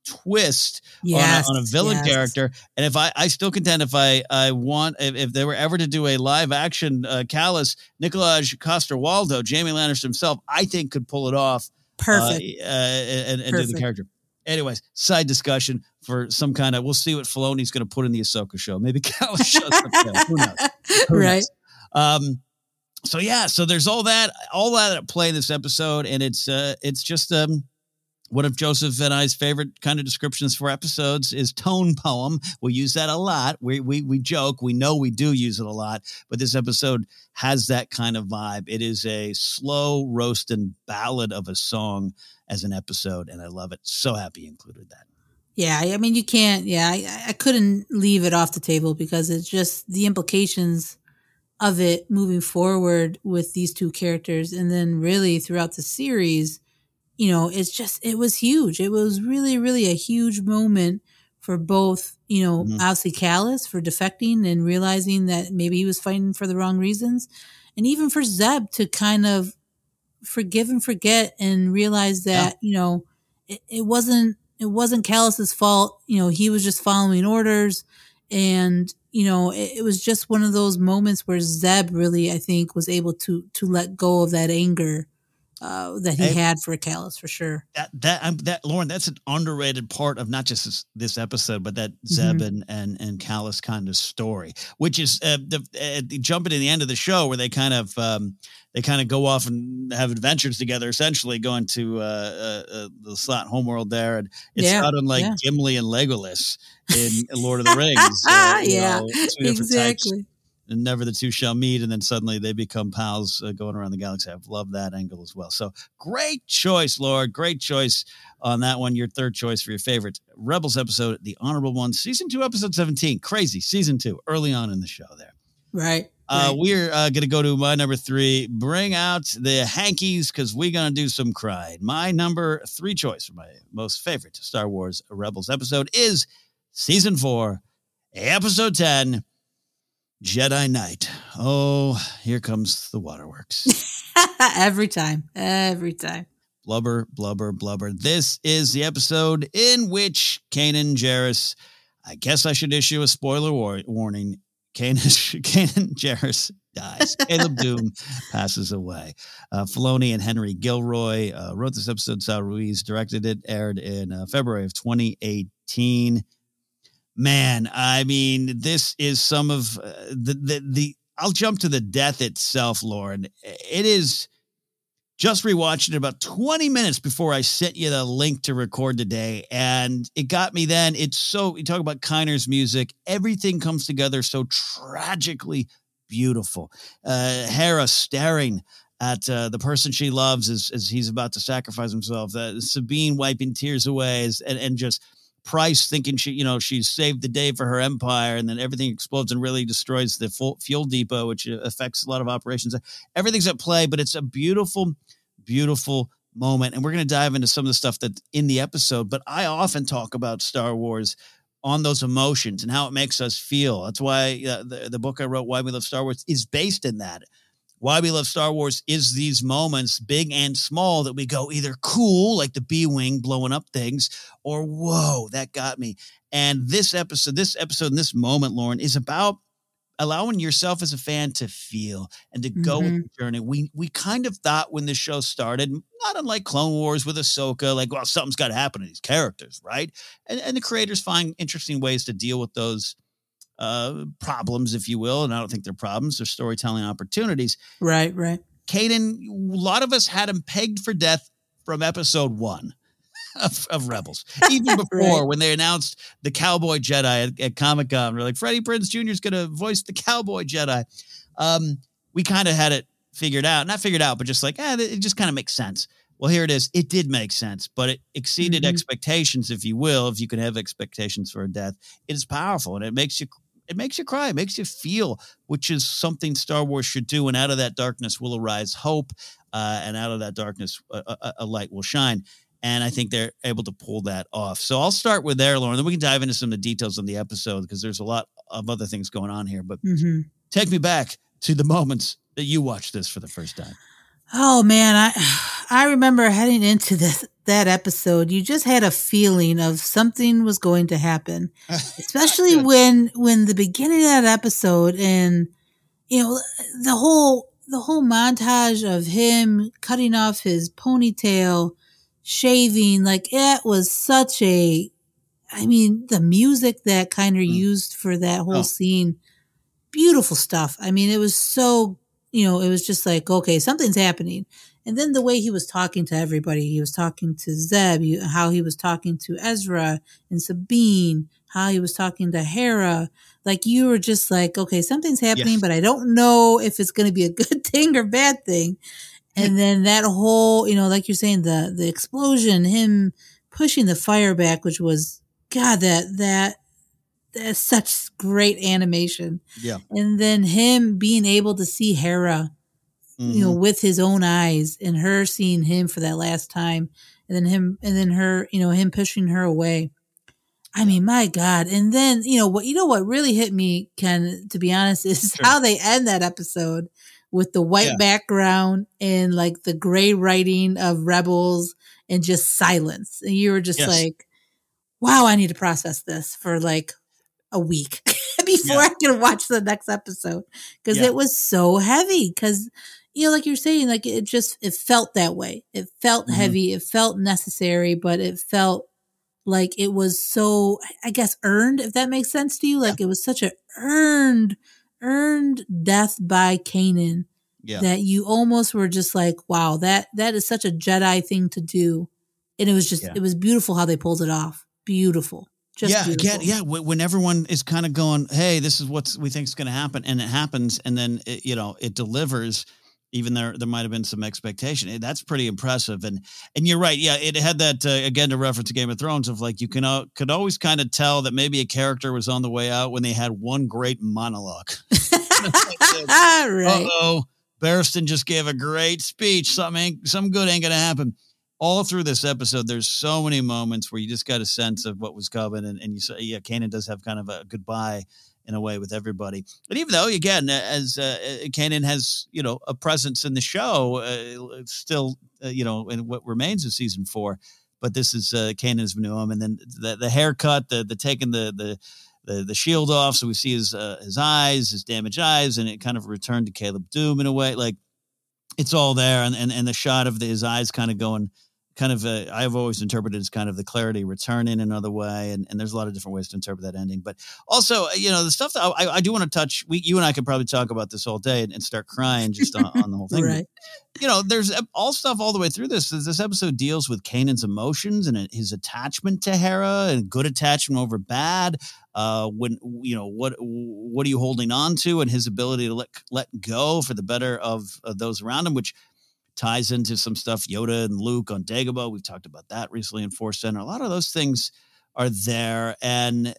twist yes, on, a, on a villain yes. character. And if I, I still contend if I, I want, if, if they were ever to do a live action uh, Callus, Nikolaj Coster-Waldau, Jamie Lannister himself, I think could pull it off. Perfect. Uh, uh, and and do the character. Anyways, side discussion for some kind of, we'll see what Filoni's going to put in the Ahsoka show. Maybe Callus shows up there. Who knows? Who right. knows? Um, so yeah, so there's all that, all that at play in this episode. And it's, uh, it's just, um, one of Joseph and I's favorite kind of descriptions for episodes is tone poem. We use that a lot. We, we, we joke, we know we do use it a lot, but this episode has that kind of vibe. It is a slow roasting ballad of a song as an episode, and I love it. So happy you included that. Yeah, I mean, you can't, yeah, I, I couldn't leave it off the table because it's just the implications of it moving forward with these two characters. And then really throughout the series, you know, it's just, it was huge. It was really, really a huge moment for both, you know, mm-hmm. obviously Callus for defecting and realizing that maybe he was fighting for the wrong reasons. And even for Zeb to kind of forgive and forget and realize that, yeah. you know, it, it wasn't, it wasn't Callus's fault. You know, he was just following orders. And, you know, it, it was just one of those moments where Zeb really, I think, was able to, to let go of that anger Uh, that he I, had for Callus, for sure. That that um, that Lauren, that's an underrated part of not just this, this episode, but that Zeb mm-hmm. and, and and Callus kind of story, which is uh, the, uh, the jumping to the end of the show where they kind of um, they kind of go off and have adventures together, essentially going to uh, uh, uh, the Slot homeworld there, and it's yeah, not unlike yeah. Gimli and Legolas in Lord of the Rings. Uh, yeah, know, two different exactly. types. And never the two shall meet, and then suddenly they become pals uh, going around the galaxy. I've loved that angle as well. So great choice, Lord. Great choice on that one. Your third choice for your favorite Rebels episode, The Honorable One, season two, episode seventeen. Crazy, season two, early on in the show there. Right. Uh, right. We're uh, going to go to my number three. Bring out the hankies because we're going to do some crying. My number three choice for my most favorite Star Wars Rebels episode is season four, episode ten, Jedi Knight. Oh, here comes the waterworks. Every time. Every time. Blubber, blubber, blubber. This is the episode in which Kanan Jarrus, I guess I should issue a spoiler war- warning. Kanan, Kanan Jarrus dies. Caleb Doom passes away. Uh, Filoni and Henry Gilroy uh, wrote this episode. Sal Ruiz directed it, aired in uh, February of twenty eighteen. Man, I mean, this is some of uh, the, the, the, I'll jump to the death itself, Lauren. It is just rewatching it about twenty minutes before I sent you the link to record today. And it got me then. It's so, you talk about Kiner's music. Everything comes together so tragically beautiful. Uh, Hera staring at uh, the person she loves as, as he's about to sacrifice himself. Uh, Sabine wiping tears away as, and, and just, Price thinking she, you know, she's saved the day for her empire, and then everything explodes and really destroys the full fuel depot, which affects a lot of operations. Everything's at play, but it's a beautiful, beautiful moment. And we're going to dive into some of the stuff that's in the episode. But I often talk about Star Wars on those emotions and how it makes us feel. That's why uh, the, the book I wrote, Why We Love Star Wars, is based in that. Why We Love Star Wars is these moments, big and small, that we go either cool, like the B-Wing blowing up things, or whoa, that got me. And this episode, this episode and this moment, Lauren, is about allowing yourself as a fan to feel and to go Mm-hmm. with the journey. We we kind of thought when this show started, not unlike Clone Wars with Ahsoka, like, well, something's got to happen to these characters, right? And, and the creators find interesting ways to deal with those Uh, problems, if you will. And I don't think they're problems. They're storytelling opportunities. Right, right. Kanan, a lot of us had him pegged for death from episode one of, of Rebels. Even before, Right. when they announced the Cowboy Jedi at, at Comic-Con, they're like, Freddie Prinze Junior is going to voice the Cowboy Jedi. Um, we kind of had it figured out. Not figured out, but just like, eh, it just kind of makes sense. Well, here it is. It did make sense, but it exceeded Mhm. expectations, if you will, if you can have expectations for a death. It is powerful, and it makes you It makes you cry. It makes you feel, which is something Star Wars should do. And out of that darkness will arise hope, uh, and out of that darkness, a, a, a light will shine. And I think they're able to pull that off. So I'll start with there, Lauren. Then we can dive into some of the details of the episode because there's a lot of other things going on here. But Mm-hmm. take me back to the moments that you watched this for the first time. Oh man, I I remember heading into this that episode, you just had a feeling of something was going to happen, especially when when the beginning of that episode and you know the whole the whole montage of him cutting off his ponytail, shaving, like it was such a. I mean, the music that kind of mm. used for that whole oh. scene, beautiful stuff. I mean, it was so you know, it was just like okay, something's happening. And then the way he was talking to everybody, he was talking to Zeb, how he was talking to Ezra and Sabine, how he was talking to Hera. Like you were just like, okay, something's happening, yes. but I don't know if it's going to be a good thing or bad thing. And then that whole, you know, like you're saying, the the explosion, him pushing the fire back, which was, God, that that that's such great animation. Yeah. And then him being able to see Hera. You know, with his own eyes and her seeing him for that last time and then him and then her, you know, him pushing her away. I mean, my God. And then, you know, what, you know, what really hit me, Ken, to be honest, is sure. how they end that episode with the white yeah. background and like the gray writing of Rebels and just silence. And you were just yes. like, wow, I need to process this for like a week before yeah. I can watch the next episode. Cause yeah. it was so heavy. Cause, you know, like you're saying, like it just, it felt that way. It felt mm-hmm. heavy. It felt necessary, but it felt like it was so, I guess, earned, if that makes sense to you. Like yeah. it was such a earned, earned death by Kanan yeah. that you almost were just like, wow, that, that is such a Jedi thing to do. And it was just, yeah. it was beautiful how they pulled it off. Beautiful. Just yeah, beautiful. again, yeah. When everyone is kind of going, hey, this is what we think is going to happen. And it happens. And then, it, you know, it delivers. Even there, there might have been some expectation. That's pretty impressive, and and you're right. Yeah, it had that uh, again to reference Game of Thrones of like you can uh, could always kind of tell that maybe a character was on the way out when they had one great monologue. Right. Uh-oh, Barristan just gave a great speech. Something, ain't, something good ain't gonna happen. All through this episode, there's so many moments where you just got a sense of what was coming, and, and you say, yeah, Kanan does have kind of a goodbye. In a way with everybody. And even though, again, as uh, Kanan has, you know, a presence in the show, uh, still, uh, you know, in what remains of season four, but this is uh, Kanan's new home. And then the, the haircut, the the taking the, the, the, the shield off. So we see his, uh, his eyes, his damaged eyes, and it kind of returned to Caleb Doom in a way. Like it's all there. And, and, and the shot of the, his eyes kind of going, kind of, uh, I've always interpreted as kind of the clarity return in another way. And, and there's a lot of different ways to interpret that ending. But also, you know, the stuff that I, I do want to touch, we, you and I could probably talk about this all day and, and start crying just on, on the whole thing. Right. But, you know, there's all stuff all the way through this. This episode deals with Kanan's emotions and his attachment to Hera and good attachment over bad. Uh, when, you know, what, what are you holding on to and his ability to let, let go for the better of, of those around him, which ties into some stuff Yoda and Luke on Dagobah. We've talked about that recently in Force Center. A lot of those things are there, and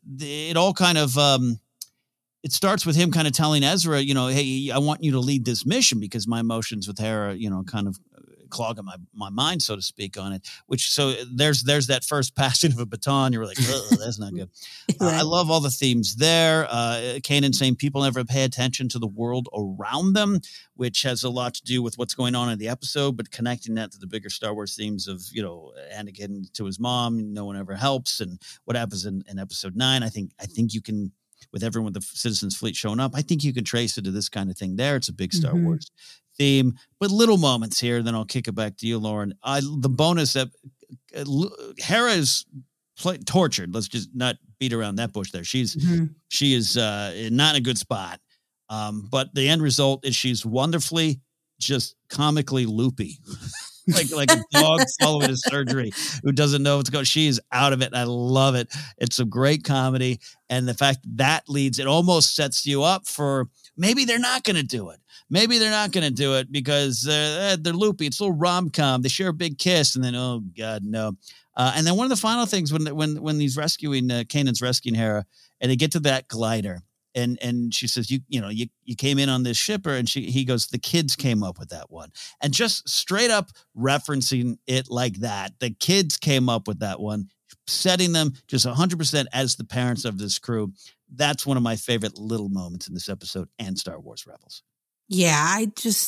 it all kind of um, it starts with him kind of telling Ezra, you know, hey, I want you to lead this mission because my emotions with Hera, you know, kind of clogging my, my mind, so to speak, on it. Which so there's there's that first passing of a baton. You're like, oh, that's not good. uh, I love all the themes there. Uh, Kanan saying people never pay attention to the world around them, which has a lot to do with what's going on in the episode, but connecting that to the bigger Star Wars themes of, you know, Anakin to his mom, no one ever helps, and what happens in, in episode nine. I think I think you can, with everyone with the Citizens Fleet showing up, I think you can trace it to this kind of thing there. It's a big Star mm-hmm. Wars theme, but little moments here. Then I'll kick it back to you, Lauren. I the bonus that uh, Hera is play, tortured. Let's just not beat around that bush there. She's mm-hmm. she is uh, not in a good spot. Um, but the end result is she's wonderfully, just comically loopy. like like a dog following a surgery who doesn't know what's going on. She is out of it. I love it. It's a great comedy. And the fact that leads, it almost sets you up for maybe they're not going to do it. Maybe they're not going to do it because they're, they're loopy. It's a little rom-com. They share a big kiss and then, oh God, no. Uh, and then one of the final things when, when, when he's rescuing, uh, Kanan's rescuing Hera and they get to that glider. And and she says, you you know, you, you came in on this shipper. And she he goes, the kids came up with that one. And just straight up referencing it like that. The kids came up with that one, setting them just one hundred percent as the parents of this crew. That's one of my favorite little moments in this episode and Star Wars Rebels. Yeah, I just,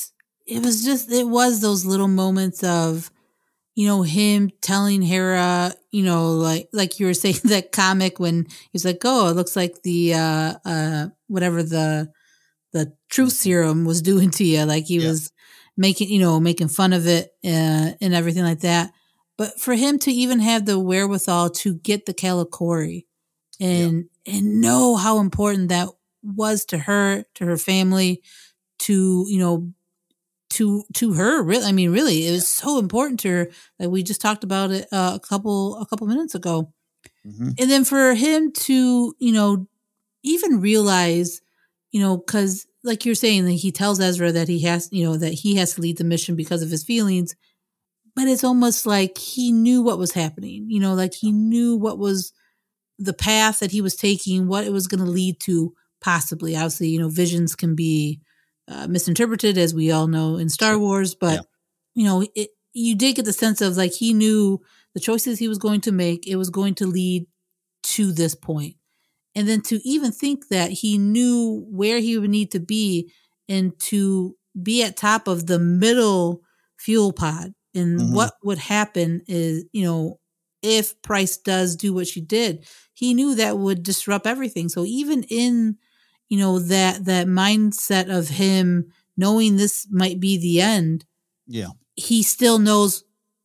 it was just, it was those little moments of, you know, him telling Hera, you know, like, like you were saying that comic when he's like, oh, it looks like the, uh, uh, whatever the, the truth serum was doing to you. Like he yeah. was making, you know, making fun of it, uh, and everything like that. But for him to even have the wherewithal to get the Calicori and, yeah. and know how important that was to her, to her family, to, you know, to, to her, really, I mean, really, it was yeah. so important to her that we just talked about it uh, a couple, a couple minutes ago. Mm-hmm. And then for him to, you know, even realize, you know, cause like you're saying, that he tells Ezra that he has, you know, that he has to lead the mission because of his feelings, but it's almost like he knew what was happening, you know, like he knew what was the path that he was taking, what it was going to lead to possibly. Obviously, you know, visions can be uh, misinterpreted, as we all know in Star Wars, but, yeah. you know, it, you did get the sense of like he knew the choices he was going to make, it was going to lead to this point. And then to even think that he knew where he would need to be and to be at top of the middle fuel pod. And mm-hmm. what would happen is, you know, if Price does do what she did, he knew that would disrupt everything. So even in, you know, that, that mindset of him knowing this might be the end, yeah, he still knows,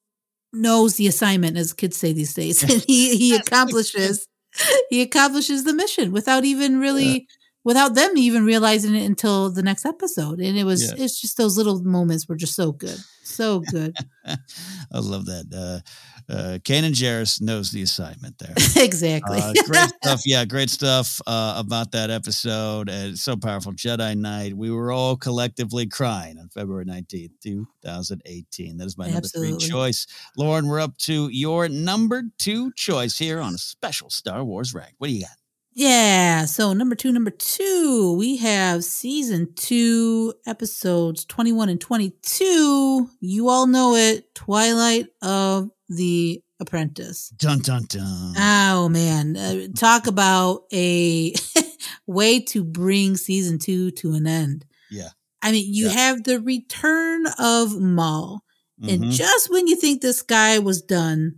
knows the assignment, as kids say these days. And he, he accomplishes, he accomplishes the mission without even really, yeah. without them even realizing it until the next episode. And it was, yeah. it's just those little moments were just so good. So good. I love that. Uh, uh, Kanan Jarrus knows the assignment there. Exactly. Uh, great stuff. Yeah, great stuff uh, about that episode. And it's so powerful. Jedi Knight. We were all collectively crying on February nineteenth, twenty eighteen. That is my Absolutely. number three choice. Lauren, we're up to your number two choice here on a special Star Wars rank. What do you got? Yeah, so number two, number two, we have season two, episodes twenty-one and twenty-two. You all know it, Twilight of the Apprentice. Dun, dun, dun. Oh, man. Uh, talk about a way to bring season two to an end. Yeah. I mean, you yeah. have the return of Maul. Mm-hmm. And just when you think this guy was done,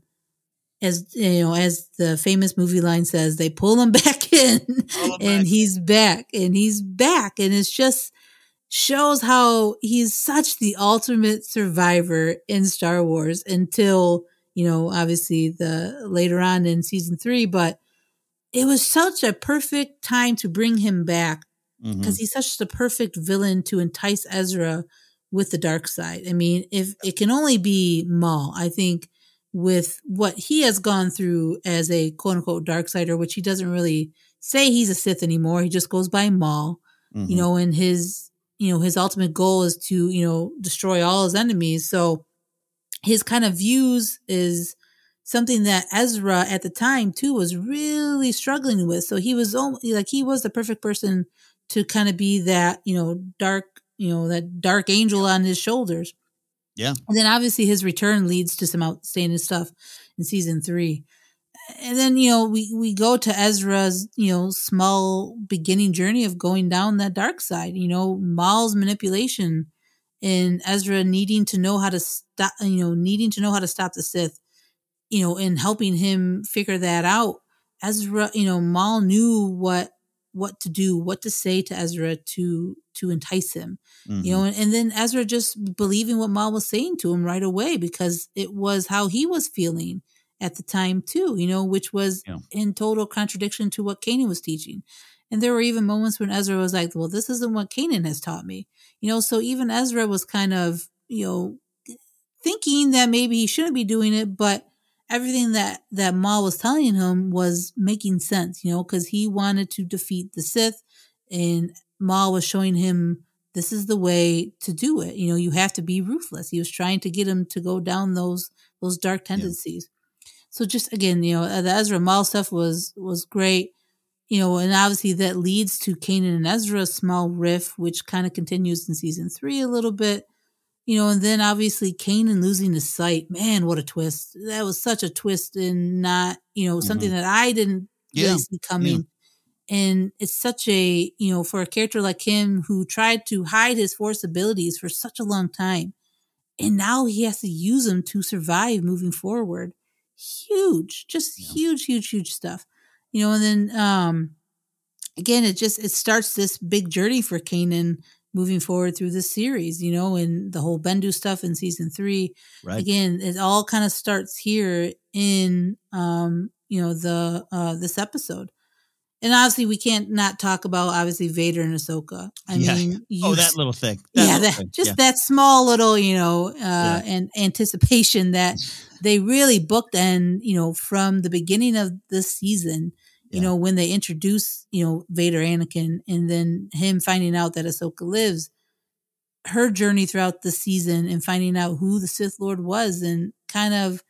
as you know, as the famous movie line says, they pull him back in him and back. he's back and he's back. And it's just shows how he's such the ultimate survivor in Star Wars until, you know, obviously the later on in season three, but it was such a perfect time to bring him back because mm-hmm. he's such the perfect villain to entice Ezra with the dark side. I mean, if it can only be Maul, I think, with what he has gone through as a quote unquote darksider, which he doesn't really say he's a Sith anymore. He just goes by Maul, mm-hmm. you know, and his, you know, his ultimate goal is to, you know, destroy all his enemies. So his kind of views is something that Ezra at the time too was really struggling with. So he was only like, he was the perfect person to kind of be that, you know, dark, you know, that dark angel on his shoulders. Yeah. And then obviously his return leads to some outstanding stuff in season three. And then, you know, we, we go to Ezra's, you know, small beginning journey of going down that dark side, you know, Maul's manipulation and Ezra needing to know how to stop, you know, needing to know how to stop the Sith, you know, and helping him figure that out. Ezra, you know, Maul knew what, what to do, what to say to Ezra to, to entice him, mm-hmm. you know, and, and then Ezra just believing what Maul was saying to him right away, because it was how he was feeling at the time too, you know, which was yeah. in total contradiction to what Kanan was teaching. And there were even moments when Ezra was like, well, this isn't what Kanan has taught me, you know, so even Ezra was kind of, you know, thinking that maybe he shouldn't be doing it, but everything that, that Maul was telling him was making sense, you know, because he wanted to defeat the Sith, and Maul was showing him this is the way to do it. You know, you have to be ruthless. He was trying to get him to go down those those dark tendencies. Yeah. So just again, you know, the Ezra Maul stuff was was great, you know, and obviously that leads to Kanan and Ezra's small riff, which kind of continues in season three a little bit. You know, and then obviously Kanan losing his sight. Man, what a twist. That was such a twist, and not, you know, something mm-hmm. that I didn't yeah. really see coming. And it's such a, you know, for a character like him who tried to hide his Force abilities for such a long time. And now he has to use them to survive moving forward. Huge, just yeah. huge, huge, huge stuff. You know, and then, um, again, it just, it starts this big journey for Kanan moving forward through this series, you know, and the whole Bendu stuff in season three. Right. Again, it all kind of starts here in, um, you know, the, uh, this episode. And obviously we can't not talk about obviously Vader and Ahsoka. I yeah. mean, oh, that little thing. That yeah. little That, thing. just yeah. that small little, you know, uh, yeah. and anticipation that they really booked and, you know, from the beginning of this season, you know, when they introduce, you know, Vader, Anakin, and then him finding out that Ahsoka lives, her journey throughout the season and finding out who the Sith Lord was and kind of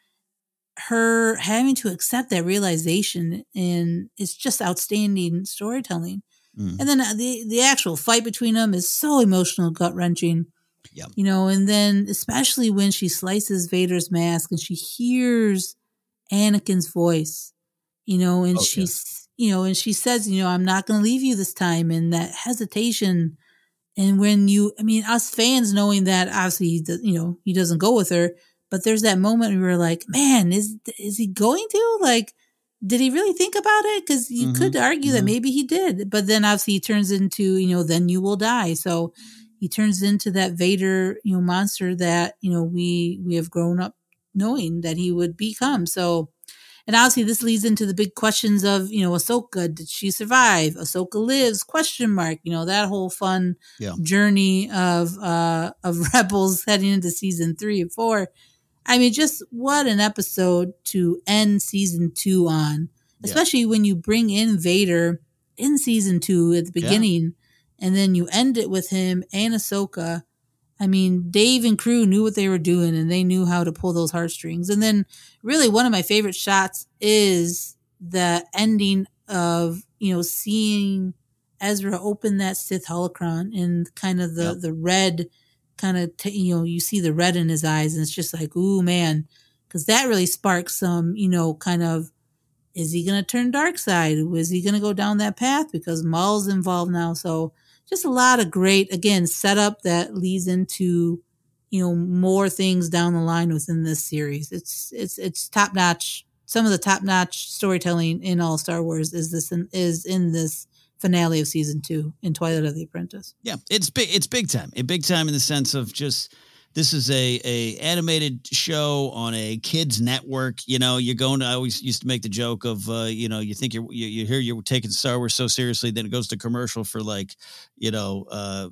her having to accept that realization. And it's just outstanding storytelling. Mm. And then the, the actual fight between them is so emotional, gut wrenching. Yeah. You know, and then especially when she slices Vader's mask and she hears Anakin's voice. You know, and oh, she's, yeah. you know, and she says, you know, I'm not going to leave you this time. And that hesitation. And when you, I mean, us fans knowing that obviously, you know, he doesn't go with her, but there's that moment where we're like, man, is, is he going to? Like, did he really think about it? Because you mm-hmm. could argue mm-hmm. that maybe he did. But then obviously he turns into, you know, then you will die. So he turns into that Vader, you know, monster that, you know, we, we have grown up knowing that he would become. So, and obviously this leads into the big questions of, you know, Ahsoka, did she survive? Ahsoka lives, question mark, you know, that whole fun yeah. journey of, uh, of Rebels heading into season three and four. I mean, just what an episode to end season two on, especially yeah. when you bring in Vader in season two at the beginning yeah. and then you end it with him and Ahsoka. I mean, Dave and crew knew what they were doing and they knew how to pull those heartstrings. And then really one of my favorite shots is the ending of, you know, seeing Ezra open that Sith holocron and kind of the, yep. the red kind of, t- you know, you see the red in his eyes and it's just like, ooh, man, because that really sparks some, you know, kind of, is he going to turn dark side? Is he going to go down that path? Because Maul's involved now. So, just a lot of great, again, setup that leads into, you know, more things down the line within this series. It's it's it's top notch. Some of the top notch storytelling in all Star Wars is this in, is in this finale of season two in Twilight of the Apprentice. Yeah, it's big. It's big time. It big time in the sense of just. This is a, a animated show on a kids network. You know, you're going to, I always used to make the joke of, uh, you know, you think you're, you, you hear you're taking Star Wars so seriously, then it goes to commercial for like, you know, uh,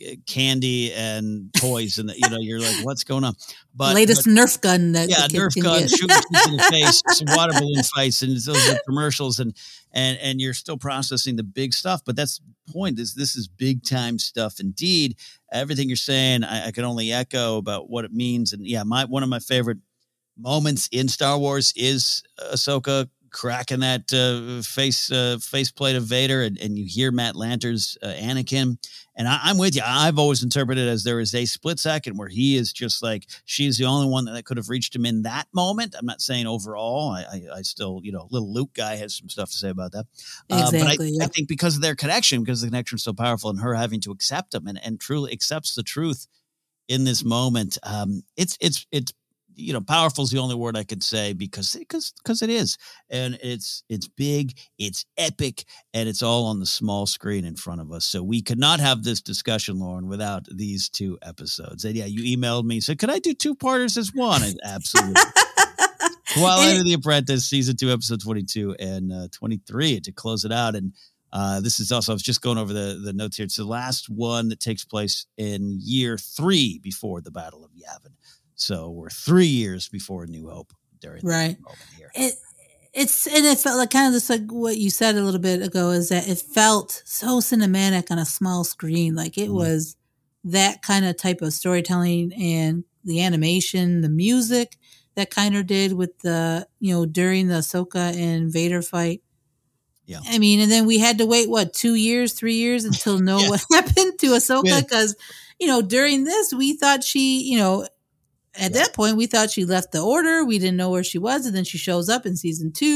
candy and toys. And, you know, you're like, what's going on? But latest but, Nerf gun. That yeah, Nerf gun, shooting in the face, some water balloon fights, and those are commercials. And, and, and you're still processing the big stuff. But that's the point. This, this is big time stuff indeed. Everything you're saying, I, I can only echo about what it means. And yeah, my one of my favorite moments in Star Wars is Ahsoka cracking that uh, face uh, faceplate of Vader, and, and you hear Matt Lanter's uh, Anakin. And I, I'm with you. I've always interpreted it as there is a split second where he is just like, she's the only one that could have reached him in that moment. I'm not saying overall. I, I, I still, you know, little Luke guy has some stuff to say about that. Exactly. Uh, but I, yep. I think because of their connection, because the connection is so powerful, and her having to accept him and, and truly accepts the truth in this moment, um, it's it's it's. You know, powerful is the only word I could say because because because it is, and it's it's big, it's epic, and it's all on the small screen in front of us. So we could not have this discussion, Lauren, without these two episodes. And yeah, you emailed me, said, "Could I do two parters as one?" And absolutely. Twilight of the Apprentice, season two, episode twenty-two and uh, twenty-three to close it out. And uh, this is also, I was just going over the the notes here. It's the last one that takes place in year three before the Battle of Yavin. So we're three years before A New Hope during right. this moment here. It, it's and it felt like kind of just like what you said a little bit ago is that it felt so cinematic on a small screen. Like it mm-hmm. was that kind of type of storytelling and the animation, the music that kind of did with the, you know, during the Ahsoka and Vader fight. Yeah. I mean, and then we had to wait, what, two years, three years until know yeah. what happened to Ahsoka because, you know, during this, we thought she, you know, At yeah. that point, we thought she left the Order. We didn't know where she was. And then she shows up in season two.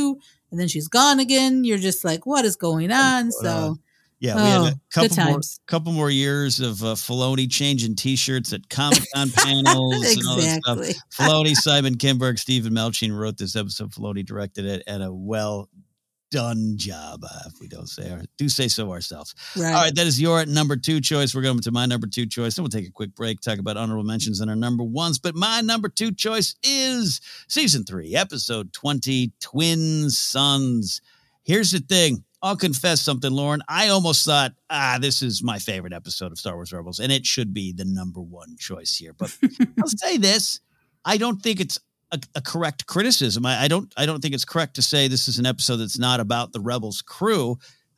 and then she's gone again. You're just like, what is going on? So. Yeah, we oh, had a couple more, times. couple more years of uh, Filoni changing T-shirts at Comic-Con panels exactly. and all that stuff. Filoni, Simon Kinberg, Stephen Melching wrote this episode. Filoni directed it, and a well done job, uh, if we don't say our, do say so ourselves. Right. All right, that is your number two choice. We're going to my number two choice. Then we'll take a quick break, talk about honorable mentions and our number ones. But my number two choice is season three, episode twenty, Twin Sons. Here's the thing. I'll confess something, Lauren. I almost thought, ah, this is my favorite episode of Star Wars Rebels, and it should be the number one choice here. But I'll say this. I don't think it's a, a correct criticism. I, I don't I don't think it's correct to say this is an episode that's not about the Rebels crew.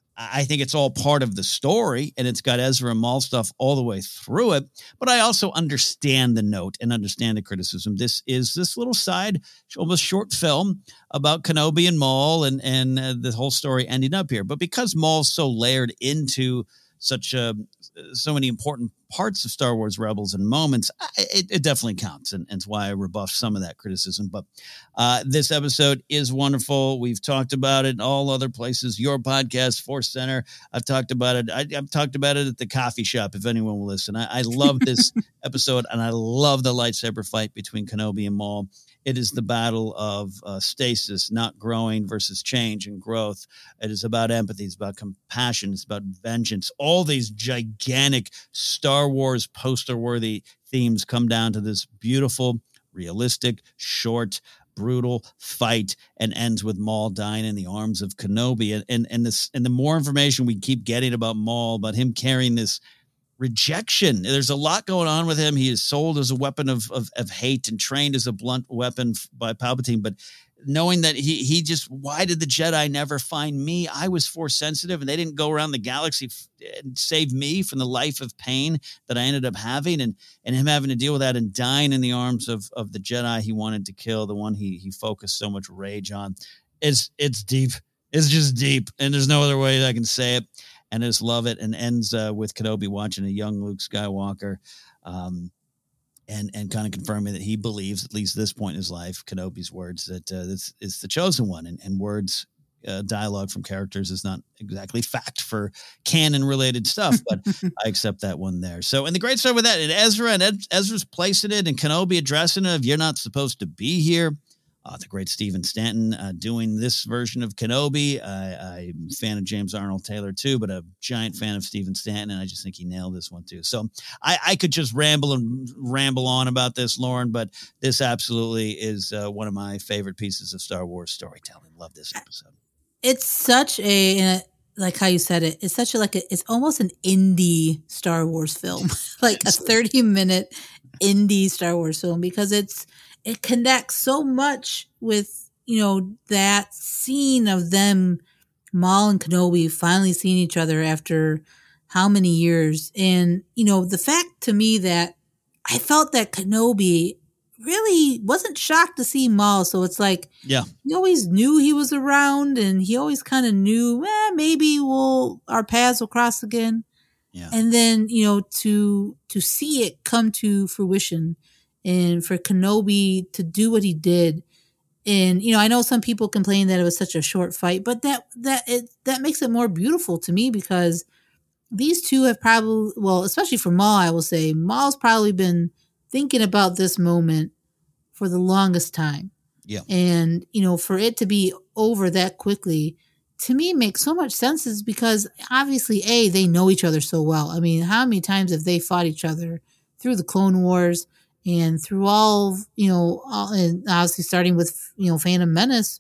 I think it's all part of the story, and it's got Ezra and Maul stuff all the way through it. But I also understand the note and understand the criticism. This is this little side, almost short film about Kenobi and Maul and, and uh, the whole story ending up here. But because Maul's so layered into such uh, so many important parts of Star Wars Rebels and moments, it, it definitely counts. And, and it's why I rebuffed some of that criticism. But uh, this episode is wonderful. We've talked about it in all other places. Your podcast, Force Center. I've talked about it. I, I've talked about it at the coffee shop, if anyone will listen. I, I love this episode, and I love the lightsaber fight between Kenobi and Maul. It is the battle of uh, stasis, not growing versus change and growth. It is about empathy. It's about compassion. It's about vengeance. All these gigantic Star Wars poster-worthy themes come down to this beautiful, realistic, short, brutal fight, and ends with Maul dying in the arms of Kenobi. And and and this and the more information we keep getting about Maul, about him carrying this rejection. There's a lot going on with him. He is sold as a weapon of, of, of hate and trained as a blunt weapon by Palpatine. But knowing that he he just, why did the Jedi never find me? I was force sensitive, and they didn't go around the galaxy f- and save me from the life of pain that I ended up having, and and him having to deal with that and dying in the arms of of the Jedi he wanted to kill, the one he he focused so much rage on. It's it's deep. It's just deep, and there's no other way that I can say it. And I just love it, and ends uh, with Kenobi watching a young Luke Skywalker, um, and and kind of confirming that he believes, at least at this point in his life, Kenobi's words, that uh, this is the chosen one. And, and words, uh, dialogue from characters is not exactly fact for canon-related stuff, but I accept that one there. So, and the great story with that, and Ezra, and Ed, Ezra's placing it, and Kenobi addressing it, if you're not supposed to be here. Uh, the great Stephen Stanton uh, doing this version of Kenobi. I, I'm a fan of James Arnold Taylor too, but a giant fan of Stephen Stanton, and I just think he nailed this one too. So I, I could just ramble and ramble on about this, Lauren, but this absolutely is uh, one of my favorite pieces of Star Wars storytelling. Love this episode. It's such a, like how you said it, it's such a, like, a, it's almost an indie Star Wars film, like a thirty minute indie Star Wars film, because it's, it connects so much with, you know, that scene of them, Maul and Kenobi, finally seeing each other after how many years. And, you know, the fact to me that I felt that Kenobi really wasn't shocked to see Maul. So it's like, yeah, he always knew he was around, and he always kind of knew, eh, maybe we'll, our paths will cross again. Yeah. And then, you know, to, to see it come to fruition, and for Kenobi to do what he did. And, you know, I know some people complain that it was such a short fight, but that, that, it, that makes it more beautiful to me, because these two have probably, well, especially for Maul, I will say, Maul's probably been thinking about this moment for the longest time. Yeah. And, you know, for it to be over that quickly, to me, makes so much sense, is because obviously, A, they know each other so well. I mean, how many times have they fought each other through the Clone Wars? And through all, you know, all, and obviously starting with, you know, Phantom Menace,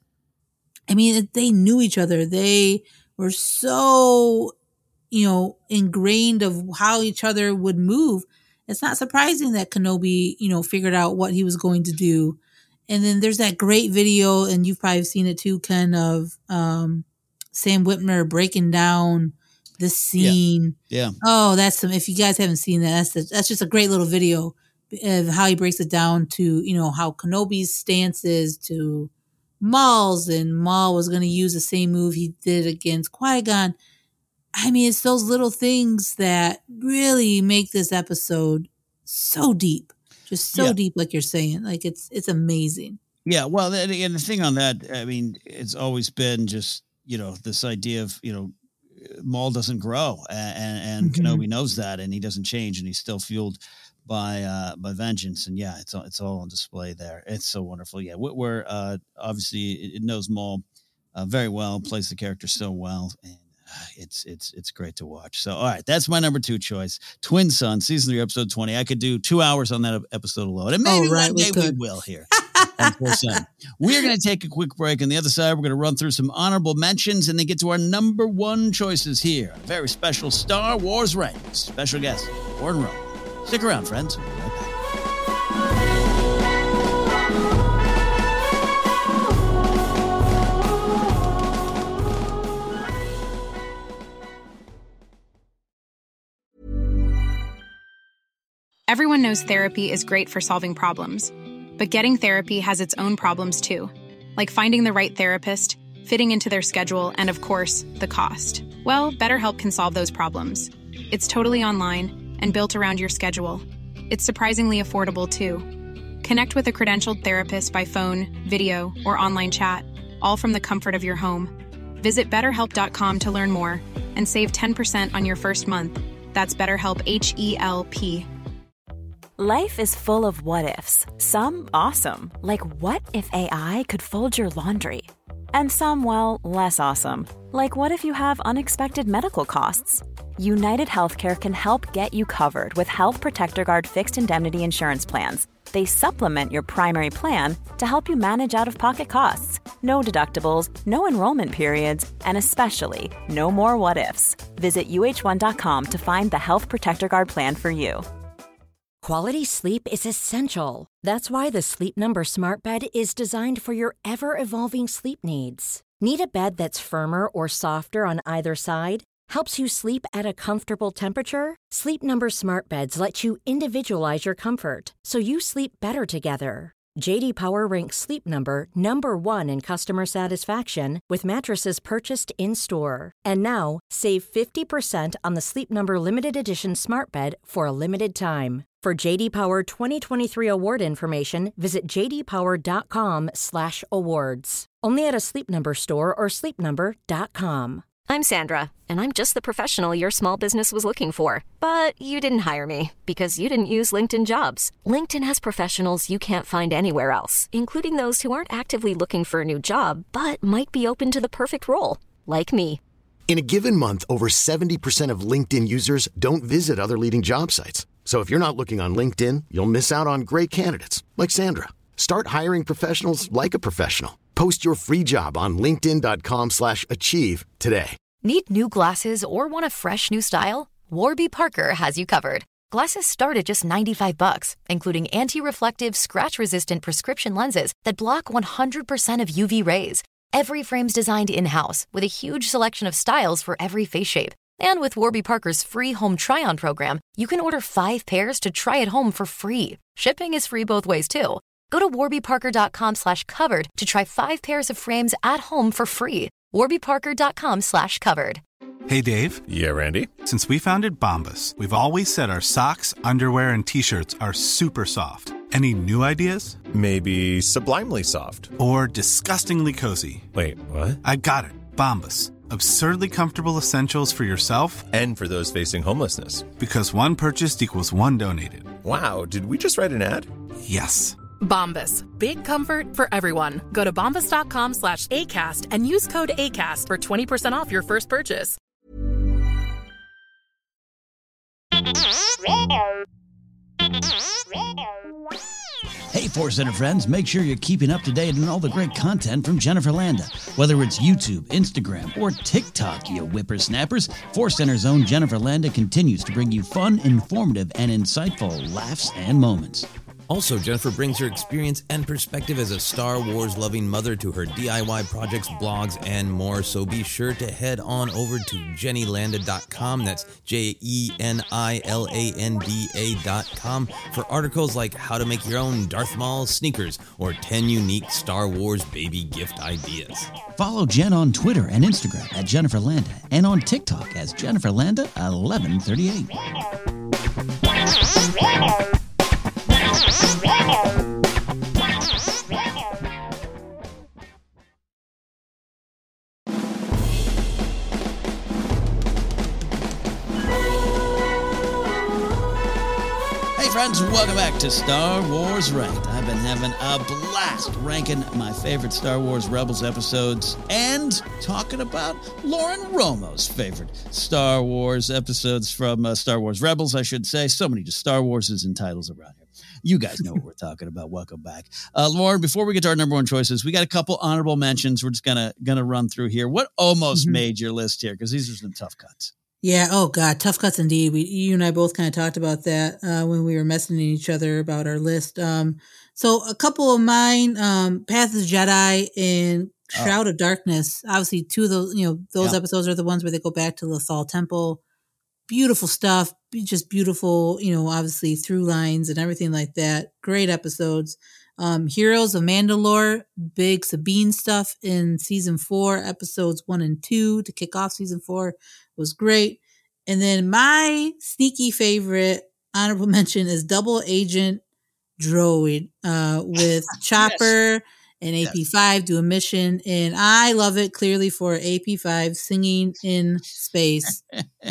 I mean, they knew each other. They were so, you know, ingrained of how each other would move. It's not surprising that Kenobi, you know, figured out what he was going to do. And then there's that great video, and you've probably seen it too, Ken, of um, Sam Witwer breaking down the scene. Yeah. yeah. Oh, that's some, if you guys haven't seen that, that's a, that's just a great little video of how he breaks it down to, you know, how Kenobi's stance is to Maul's, and Maul was going to use the same move he did against Qui-Gon. I mean, it's those little things that really make this episode so deep, just so yeah. deep, like you're saying. Like, it's it's amazing. Yeah, well, and the thing on that, I mean, it's always been just, you know, this idea of, you know, Maul doesn't grow, and, and mm-hmm. Kenobi knows that, and he doesn't change, and he's still fueled by uh, by vengeance. And yeah, it's all, it's all on display there. It's so wonderful. Yeah, Witwer, uh, obviously, it knows Maul uh, very well, plays the character so well, and uh, it's it's it's great to watch. So, all right, that's my number two choice. Twin Sun, season three, episode twenty. I could do two hours on that episode alone, and maybe oh, right, one day we, we will here. We're going to take a quick break. On the other side, we're going to run through some honorable mentions and then get to our number one choices here. A very special Star Wars Ranks. Special guest, Gordon Rowe. Stick around, friends. We'll be right back. Everyone knows therapy is great for solving problems. But getting therapy has its own problems too, like finding the right therapist, fitting into their schedule, and of course, the cost. Well, BetterHelp can solve those problems. It's totally online and built around your schedule. It's surprisingly affordable too. Connect with a credentialed therapist by phone, video, or online chat, all from the comfort of your home. Visit better help dot com to learn more and save ten percent on your first month. That's BetterHelp, H E L P. Life is full of what-ifs. Some awesome, like what if A I could fold your laundry? And some, well, less awesome, like what if you have unexpected medical costs? United Healthcare can help get you covered with Health Protector Guard fixed indemnity insurance plans. They supplement your primary plan to help you manage out-of-pocket costs. No deductibles, no enrollment periods, and especially no more what-ifs. Visit U H one dot com to find the Health Protector Guard plan for you. Quality sleep is essential. That's why the Sleep Number Smart Bed is designed for your ever-evolving sleep needs. Need a bed that's firmer or softer on either side? Helps you sleep at a comfortable temperature? Sleep Number Smart Beds let you individualize your comfort, so you sleep better together. J D Power ranks Sleep Number number one in customer satisfaction with mattresses purchased in-store. And now, save fifty percent on the Sleep Number Limited Edition Smart Bed for a limited time. For J D Power twenty twenty-three award information, visit j d power dot com slash awards. Only at a Sleep Number store or sleep number dot com. I'm Sandra, and I'm just the professional your small business was looking for. But you didn't hire me because you didn't use LinkedIn Jobs. LinkedIn has professionals you can't find anywhere else, including those who aren't actively looking for a new job, but might be open to the perfect role, like me. In a given month, over seventy percent of LinkedIn users don't visit other leading job sites. So if you're not looking on LinkedIn, you'll miss out on great candidates like Sandra. Start hiring professionals like a professional. Post your free job on linkedin dot com slash achieve today. Need new glasses or want a fresh new style? Warby Parker has you covered. Glasses start at just ninety-five bucks, including anti-reflective, scratch-resistant prescription lenses that block one hundred percent of U V rays. Every frame's designed in-house with a huge selection of styles for every face shape. And with Warby Parker's free home try-on program, you can order five pairs to try at home for free. Shipping is free both ways, too. Go to warby parker dot com slash covered to try five pairs of frames at home for free. warby parker dot com slash covered. Hey, Dave. Yeah, Randy. Since we founded Bombas, we've always said our socks, underwear, and T-shirts are super soft. Any new ideas? Maybe sublimely soft. Or disgustingly cozy. Wait, what? I got it. Bombas. Absurdly comfortable essentials for yourself and for those facing homelessness. Because one purchased equals one donated. Wow, did we just write an ad? Yes. Bombas. Big comfort for everyone. Go to bombas dot com slash ACAST and use code ACAST for twenty percent off your first purchase. Hey, Force Center friends, make sure you're keeping up to date on all the great content from Jennifer Landa. Whether it's YouTube, Instagram, or TikTok, you whippersnappers, Force Center's own Jennifer Landa continues to bring you fun, informative, and insightful laughs and moments. Also, Jennifer brings her experience and perspective as a Star Wars-loving mother to her D I Y projects, blogs, and more. So be sure to head on over to jenny landa dot com. That's J E N I L A N D A dot com for articles like how to make your own Darth Maul sneakers or ten unique Star Wars baby gift ideas. Follow Jen on Twitter and Instagram at Jennifer Landa and on TikTok as Jennifer Landa eleven thirty-eight. Hey friends, welcome back to Star Wars Ranked. I've been having a blast ranking my favorite Star Wars Rebels episodes and talking about Lauren Romo's favorite Star Wars episodes from uh, Star Wars Rebels, I should say. So many just Star Warses and titles around here. You guys know what we're talking about. Welcome back. Uh, Lauren, before we get to our number one choices, we got a couple honorable mentions we're just gonna gonna run through here. What almost mm-hmm. made your list here? Because these are some tough cuts. Yeah. Oh God, tough cuts indeed. We, you and I both kind of talked about that uh, when we were messaging each other about our list. Um, so a couple of mine, um, Path of the Jedi and Shroud oh. of Darkness. Obviously, two of those, you know, those yeah. episodes are the ones where they go back to Lothal Temple. Beautiful stuff, just beautiful, you know, obviously through lines and everything like that. Great episodes. Um, Heroes of Mandalore, big Sabine stuff in season four, episodes one and two to kick off season four was great. And then my sneaky favorite honorable mention is Double Agent Droid uh, with Chopper yes. and A P five yes. do a mission. And I love it clearly for A P five singing in space.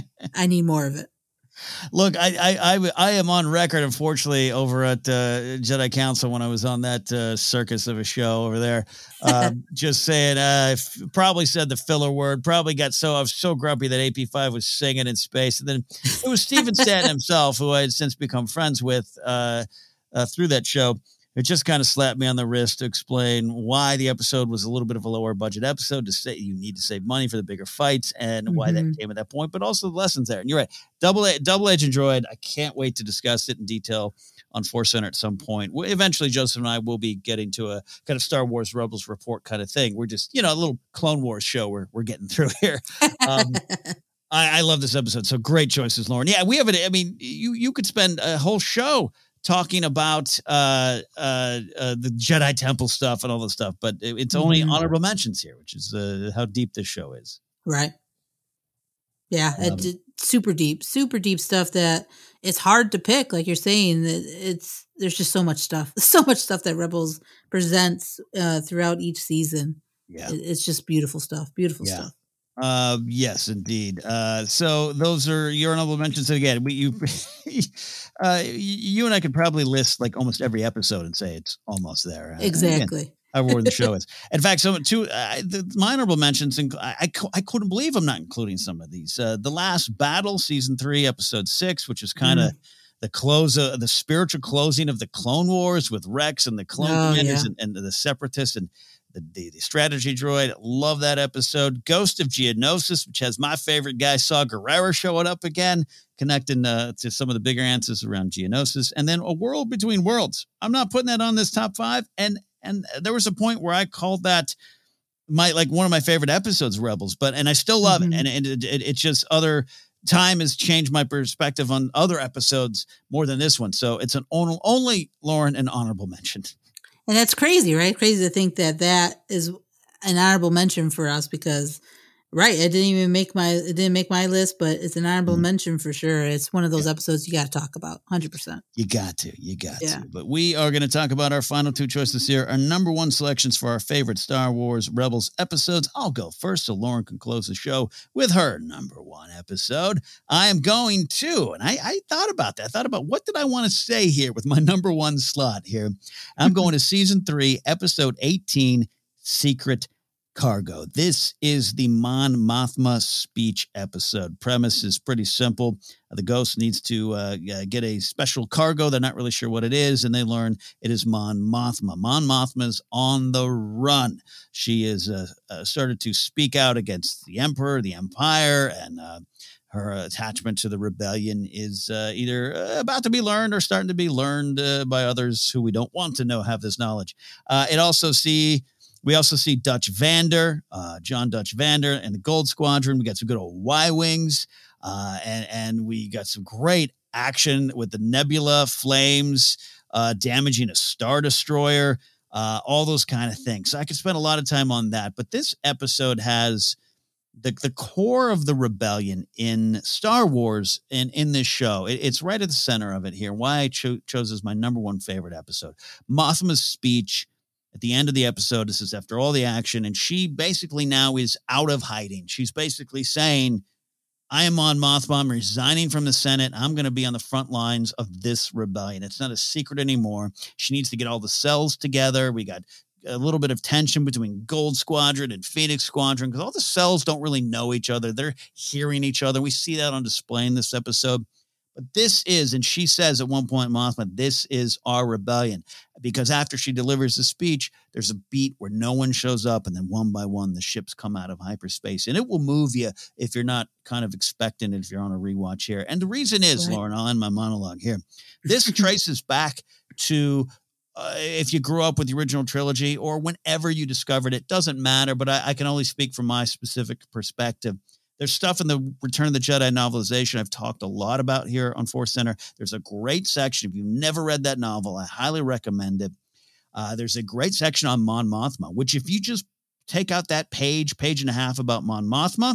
I need more of it. Look, I, I, I, I am on record, unfortunately, over at uh, Jedi Council when I was on that uh, circus of a show over there, uh, just saying, I uh, f- probably said the filler word, probably got so, I was so grumpy that A P five was singing in space. And then it was Steven Stanton himself, who I had since become friends with uh, uh, through that show. It just kind of slapped me on the wrist to explain why the episode was a little bit of a lower budget episode, to say you need to save money for the bigger fights and mm-hmm. why that came at that point, but also the lessons there. And you're right. Double A, Double Agent Droid. I can't wait to discuss it in detail on Force Center at some point. We, eventually, Joseph and I will be getting to a kind of Star Wars Rebels report kind of thing. We're just, you know, a little Clone Wars show we're, we're getting through here. Um, I, I love this episode. So great choices, Lauren. Yeah, we have it. I mean, you, you could spend a whole show talking about uh, uh, uh, the Jedi Temple stuff and all this stuff, but it, it's only mm-hmm. honorable mentions here, which is uh, how deep this show is. Right. Yeah, um, it, it, super deep, super deep stuff that it's hard to pick. Like you're saying, that it's there's just so much stuff, so much stuff that Rebels presents uh, throughout each season. Yeah, it, it's just beautiful stuff. Beautiful yeah. stuff. Uh, yes, indeed. Uh, so those are your honorable mentions. And again, we, you, uh, you and I could probably list like almost every episode and say it's almost there. Exactly. Again, however the show is. In fact, so two, uh, the, my honorable mentions, inc- I, I, I couldn't believe I'm not including some of these. Uh, the Last Battle, season three, episode six, which is kind of mm. the close of the spiritual closing of the Clone Wars with Rex and the Clone oh, Commanders yeah. and, and the Separatists and The, the, the strategy droid. Love that episode. Ghost of Geonosis, which has my favorite guy, Saw Gerrera, showing up again, connecting uh, to some of the bigger answers around Geonosis. And then A World Between Worlds. I'm not putting that on this top five. And and there was a point where I called that my like one of my favorite episodes, Rebels. But and I still love mm-hmm. it. And, and it, it, it's just other time has changed my perspective on other episodes more than this one. So it's an only, only Lauren, an honorable mention. And that's crazy, right? Crazy to think that that is an honorable mention for us because, right, it didn't even make my it didn't make my list, but it's an honorable mm-hmm. mention for sure. It's one of those yeah. episodes you got to talk about, one hundred percent. You got to, you got yeah. to. But we are going to talk about our final two choices here, our number one selections for our favorite Star Wars Rebels episodes. I'll go first so Lauren can close the show with her number one episode. I am going to, and I, I thought about that. I thought about what did I want to say here with my number one slot here. I'm going to season three, episode eighteen, Secret Cargo. This is the Mon Mothma speech episode. Premise is pretty simple. The ghost needs to uh, get a special cargo. They're not really sure what it is, and they learn it is Mon Mothma. Mon Mothma's on the run. She is uh, uh, started to speak out against the Emperor, the Empire, and uh, her attachment to the rebellion is uh, either uh, about to be learned or starting to be learned uh, by others who we don't want to know have this knowledge. Uh, it also see We also see Dutch Vander, uh, John Dutch Vander and the Gold Squadron. We got some good old Y-Wings, uh, and, and we got some great action with the Nebula flames uh, damaging a Star Destroyer, uh, all those kind of things. So I could spend a lot of time on that. But this episode has the, the core of the rebellion in Star Wars and in this show. It, it's right at the center of it here. Why I cho- chose as my number one favorite episode. Mothma's speech at the end of the episode, this is after all the action, and she basically now is out of hiding. She's basically saying, I am Mon Mothma. I'm resigning from the Senate. I'm going to be on the front lines of this rebellion. It's not a secret anymore. She needs to get all the cells together. We got a little bit of tension between Gold Squadron and Phoenix Squadron because all the cells don't really know each other. They're hearing each other. We see that on display in this episode. But this is, and she says at one point, Mothma, this is our rebellion. Because after she delivers the speech, there's a beat where no one shows up, and then one by one, the ships come out of hyperspace. And it will move you if you're not kind of expecting it, if you're on a rewatch here. And the reason is, right. Lauren, I'll end my monologue here. This traces back to uh, if you grew up with the original trilogy or whenever you discovered it, doesn't matter, but I, I can only speak from my specific perspective. There's stuff in the Return of the Jedi novelization I've talked a lot about here on Force Center. There's a great section. If you've never read that novel, I highly recommend it. Uh, there's a great section on Mon Mothma, which if you just take out that page, page and a half about Mon Mothma,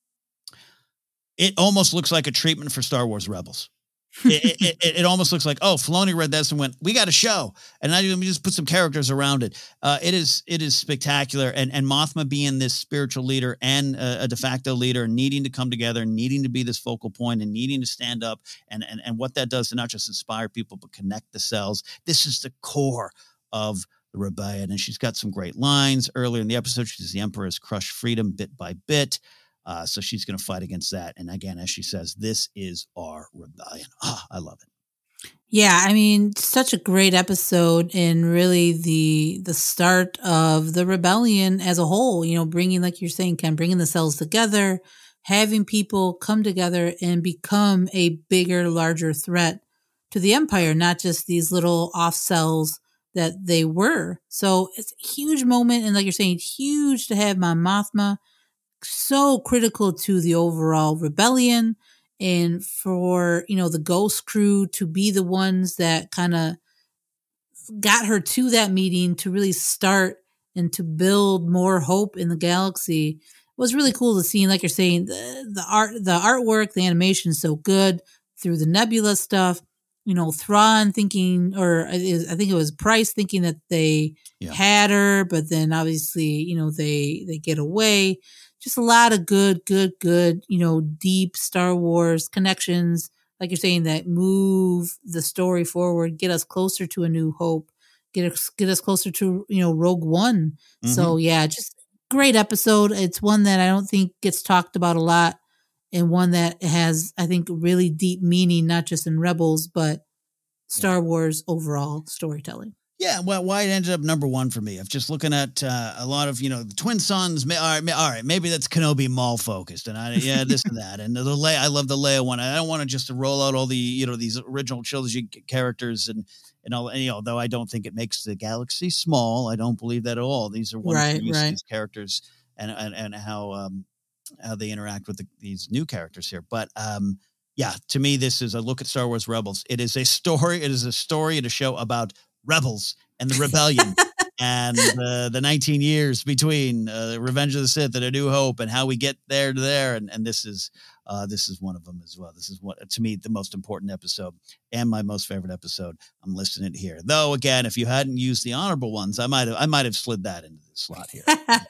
it almost looks like a treatment for Star Wars Rebels. it, it, it, it almost looks like, oh, Filoni read this and went, we got a show. And I let me just put some characters around it. Uh, it is it is spectacular. And and Mothma being this spiritual leader and a, a de facto leader, needing to come together, needing to be this focal point and needing to stand up. And, and, and what that does to not just inspire people, but connect the cells. This is the core of the rebellion. And she's got some great lines earlier in the episode. She says, the Emperor has crushed freedom bit by bit. Uh, so she's going to fight against that. And again, as she says, this is our rebellion. Ah, I love it. Yeah, I mean, such a great episode and really the the start of the rebellion as a whole, you know, bringing, like you're saying, Ken, bringing the cells together, having people come together and become a bigger, larger threat to the Empire, not just these little off cells that they were. So it's a huge moment. And like you're saying, huge to have Mon Mothma, so critical to the overall rebellion and for, you know, the Ghost crew to be the ones that kind of got her to that meeting to really start and to build more hope in the galaxy. It was really cool to see. And like you're saying, the, the art, the artwork, the animation is so good through the Nebula stuff. You know, Thrawn thinking, or I think it was Price thinking that they yeah. had her, but then obviously, you know, they, they get away. Just a lot of good, good, good, you know, deep Star Wars connections, like you're saying, that move the story forward, get us closer to A New Hope, get us, get us closer to, you know, Rogue One. Mm-hmm. So yeah, just great episode. It's one that I don't think gets talked about a lot and one that has, I think, really deep meaning, not just in Rebels, but Star yeah. Wars overall storytelling. Yeah, well, why it ended up number one for me. I'm just looking at uh, a lot of, you know, the Twin Sons. All right, all right, maybe that's Kenobi Maul focused, and I yeah, this and that, and the Leia. I love the Leia one. I don't want to just to roll out all the, you know, these original trilogy characters and and all. And, you know, although I don't think it makes the galaxy small, I don't believe that at all. These are one right, of right. these characters and and and how um how they interact with the, these new characters here, but um. Yeah, to me, this is a look at Star Wars Rebels. It is a story. It is a story and a show about rebels and the rebellion and uh, the nineteen years between uh, Revenge of the Sith and A New Hope and how we get there to there. And, and this is uh, this is one of them as well. This is what, to me, the most important episode and my most favorite episode. I'm listing it here. Though, again, if you hadn't used the honorable ones, I might have I might have slid that into the slot here.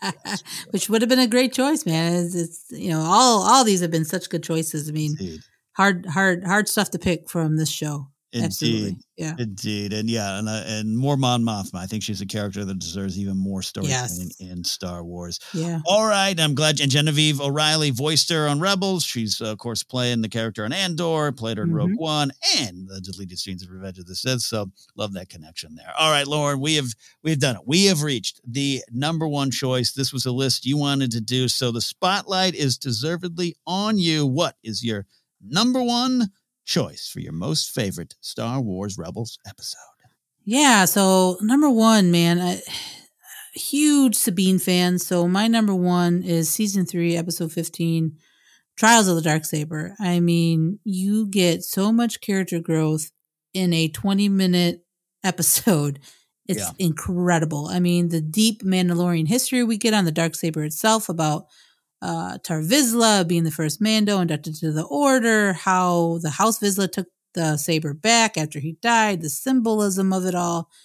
Which would have been a great choice, man. It's, it's you know, all all these have been such good choices. I mean, Indeed. hard hard hard stuff to pick from this show. Indeed. Absolutely. Yeah. Indeed. And yeah, and uh, and more Mon Mothma. I think she's a character that deserves even more storytelling yes. in, in Star Wars. Yeah. All right. I'm glad. And Genevieve O'Reilly voiced her on Rebels. She's, uh, of course, playing the character on Andor, played her in mm-hmm. Rogue One, and the deleted scenes of Revenge of the Sith. So love that connection there. All right, Lauren, we have we've done it. We have reached the number one choice. This was a list you wanted to do. So the spotlight is deservedly on you. What is your number one choice for your most favorite Star Wars Rebels episode? Yeah, so number one, man, I, huge Sabine fan. So my number one is season three, episode fifteen, Trials of the Darksaber. I mean, you get so much character growth in a twenty minute episode. It's yeah. incredible. I mean, the deep Mandalorian history we get on the Darksaber itself about Uh, Tar Vizsla being the first Mando inducted to the Order, how the House Vizsla took the saber back after he died, the symbolism of it all.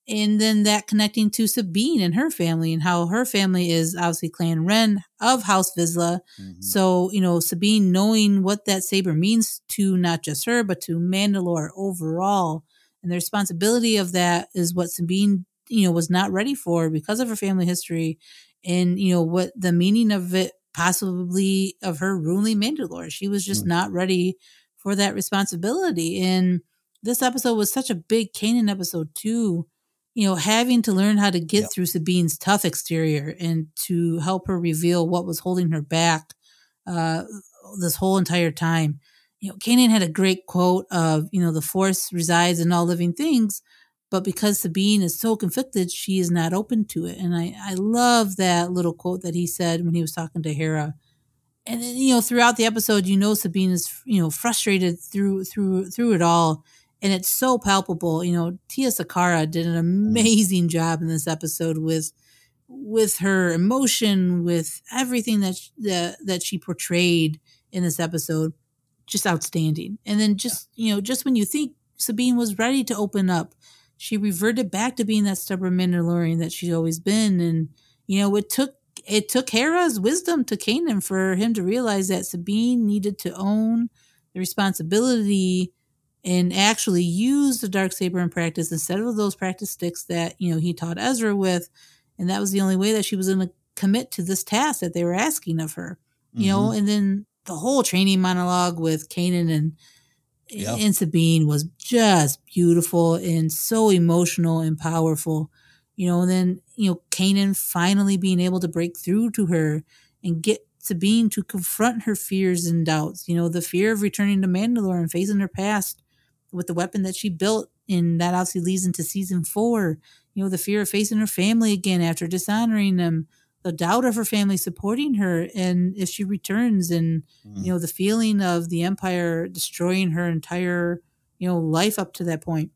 and then that connecting to Sabine and her family, and how her family is obviously Clan Wren of House Vizsla. Mm-hmm. So, you know, Sabine knowing what that saber means to not just her, but to Mandalore overall. And the responsibility of that is what Sabine, you know, was not ready for because of her family history, and, you know, what the meaning of it possibly of her ruling Mandalore. She was just mm-hmm. not ready for that responsibility. And this episode was such a big Kanan episode too. You know, having to learn how to get yep. through Sabine's tough exterior and to help her reveal what was holding her back uh, this whole entire time. You know, Kanan had a great quote of, you know, the Force resides in all living things, but because Sabine is so conflicted, she is not open to it. And I, I love that little quote that he said when he was talking to Hera. And then, you know, throughout the episode, you know, Sabine is, you know, frustrated through through through it all. And it's so palpable. You know, Tia Sakara did an amazing job in this episode with with her emotion, with everything that she, that, that she portrayed in this episode. Just outstanding. And then just, you know, just when you think Sabine was ready to open up, she reverted back to being that stubborn Mandalorian that she's always been. And, you know, it took it took Hera's wisdom to Kanan for him to realize that Sabine needed to own the responsibility and actually use the Darksaber in practice instead of those practice sticks that, you know, he taught Ezra with. And that was the only way that she was going to commit to this task that they were asking of her, you mm-hmm. know. And then the whole training monologue with Kanan and, yep. and Sabine was just beautiful and so emotional and powerful, you know. And then, you know, Kanan finally being able to break through to her and get Sabine to confront her fears and doubts, you know, the fear of returning to Mandalore and facing her past with the weapon that she built, and that obviously leads into season four. You know, the fear of facing her family again after dishonoring them, the doubt of her family supporting her, and if she returns, and mm. you know, the feeling of the Empire destroying her entire, you know, life up to that point.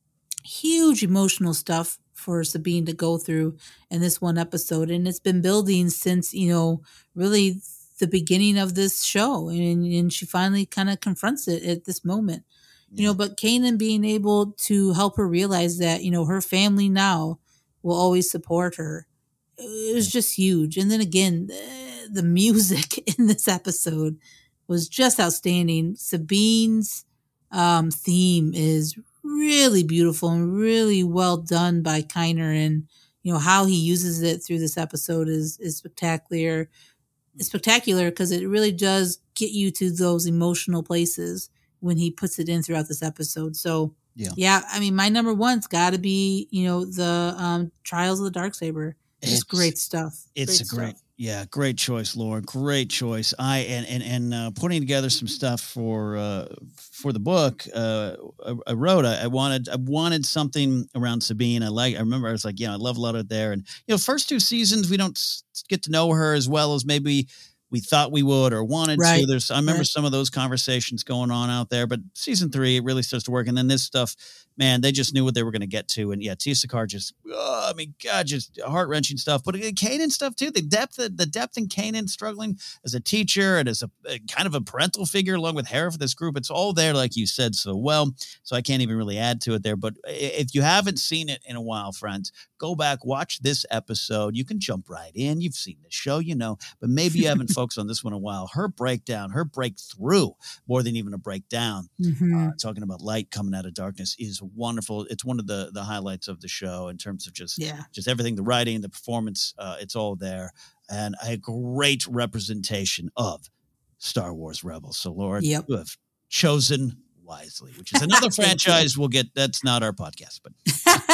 Huge emotional stuff for Sabine to go through in this one episode, and it's been building since, you know, really the beginning of this show, and, and she finally kind of confronts it at this moment. You know, but Kanan being able to help her realize that, you know, her family now will always support her. It was just huge. And then again, the music in this episode was just outstanding. Sabine's um, theme is really beautiful and really well done by Kiner. And, you know, how he uses it through this episode is, is spectacular. It's spectacular because it really does get you to those emotional places when he puts it in throughout this episode. So, yeah, yeah I mean, my number one's got to be, you know, the um, Trials of the Darksaber. It's, it's great stuff. It's great a great, stuff. yeah, great choice, Laura. Great choice. I and and and uh, putting together some stuff for uh, for the book uh, I, I wrote. I, I wanted I wanted something around Sabine. I like. I remember I was like, yeah, I love a lot of it there. And you know, first two seasons we don't get to know her as well as maybe we thought we would or wanted right. to. There's, I remember right. some of those conversations going on out there, but season three, it really starts to work. And then this stuff, man, they just knew what they were going to get to. And yeah, Tia Sakara just, oh, I mean, God, just heart wrenching stuff. But Kanan stuff too. The depth, the depth in Kanan struggling as a teacher and as a, a kind of a parental figure along with Hera for this group. It's all there, like you said so well. So I can't even really add to it there. But if you haven't seen it in a while, friends, go back, watch this episode. You can jump right in. You've seen the show, you know, but maybe you haven't focused on this one in a while. Her breakdown, her breakthrough, more than even a breakdown, mm-hmm. uh, talking about light coming out of darkness is wonderful. It's one of the the highlights of the show in terms of just, yeah. just everything, the writing, the performance, uh, it's all there. And a great representation of Star Wars Rebels. So, Laura, yep. you have chosen wisely, which is another franchise we'll get. That's not our podcast, but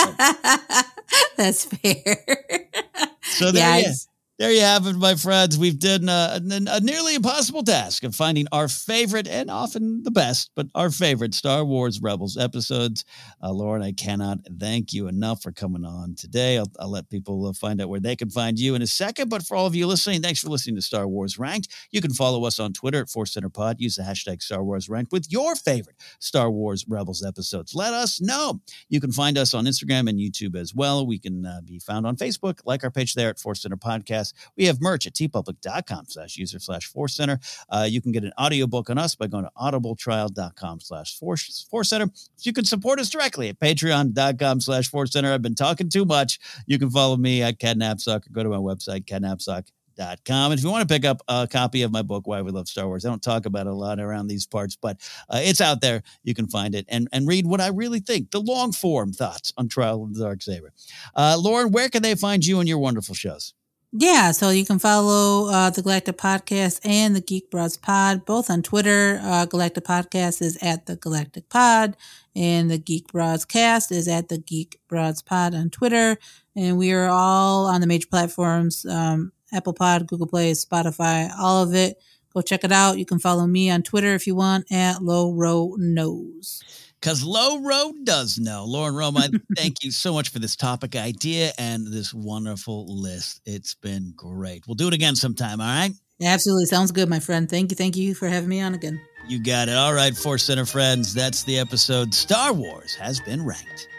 that's fair. So there, yeah, you, there you have it, my friends. We've done a, a, a nearly impossible task of finding our favorite and often the best, but our favorite Star Wars Rebels episodes. Uh, Lauren, I cannot thank you enough for coming on today. I'll, I'll let people find out where they can find you in a second. But for all of you listening, thanks for listening to Star Wars Ranked. You can follow us on Twitter at Force Center Pod. Use the hashtag Star Wars Ranked with your favorite Star Wars Rebels episodes. Let us know. You can find us on Instagram and YouTube as well. We can uh, be found on Facebook. Like our page there at Force Center Podcast. podcasts. We have merch at tpublic.com slash user slash Force Center. Uh, you can get an audiobook on us by going to audibletrial.com slash Force Center. You can support us directly at patreon.com slash Force Center. I've been talking too much. You can follow me at Ken Napzok or go to my website, ken napzok dot com. And if you want to pick up a copy of my book, Why We Love Star Wars, I don't talk about it a lot around these parts, but uh, it's out there. You can find it and, and read what I really think, the long form thoughts on Trial of the Darksaber. Uh, Lauren, where can they find you and your wonderful shows? Yeah, so you can follow uh, the Galactic Podcast and the Geek Broads Pod, both on Twitter. Uh, Galactic Podcast is at the Galactic Pod, and the Geek Broads Cast is at the Geek Broads Pod on Twitter. And we are all on the major platforms, um, Apple Pod, Google Play, Spotify, all of it. Go check it out. You can follow me on Twitter if you want at Low Row Knows. Because Low Row does know. Lauren Roma, thank you so much for this topic idea and this wonderful list. It's been great. We'll do it again sometime, all right? Absolutely. Sounds good, my friend. Thank you. Thank you for having me on again. You got it. All right, Force Center friends, that's the episode. Star Wars has been ranked.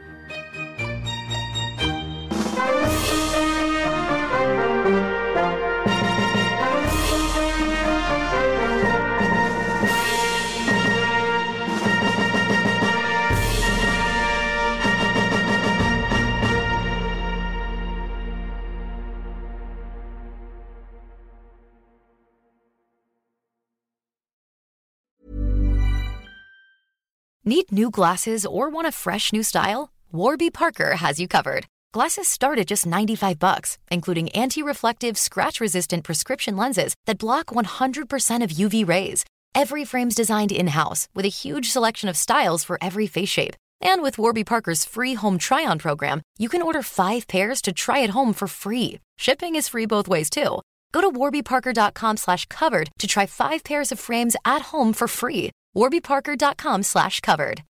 Need new glasses or want a fresh new style? Warby Parker has you covered. Glasses start at just ninety-five bucks, including anti-reflective, scratch-resistant prescription lenses that block one hundred percent of U V rays. Every frame's designed in-house with a huge selection of styles for every face shape. And with Warby Parker's free home try-on program, you can order five pairs to try at home for free. Shipping is free both ways, too. Go to warbyparker.com slash covered to try five pairs of frames at home for free. warbyparker.com slash covered.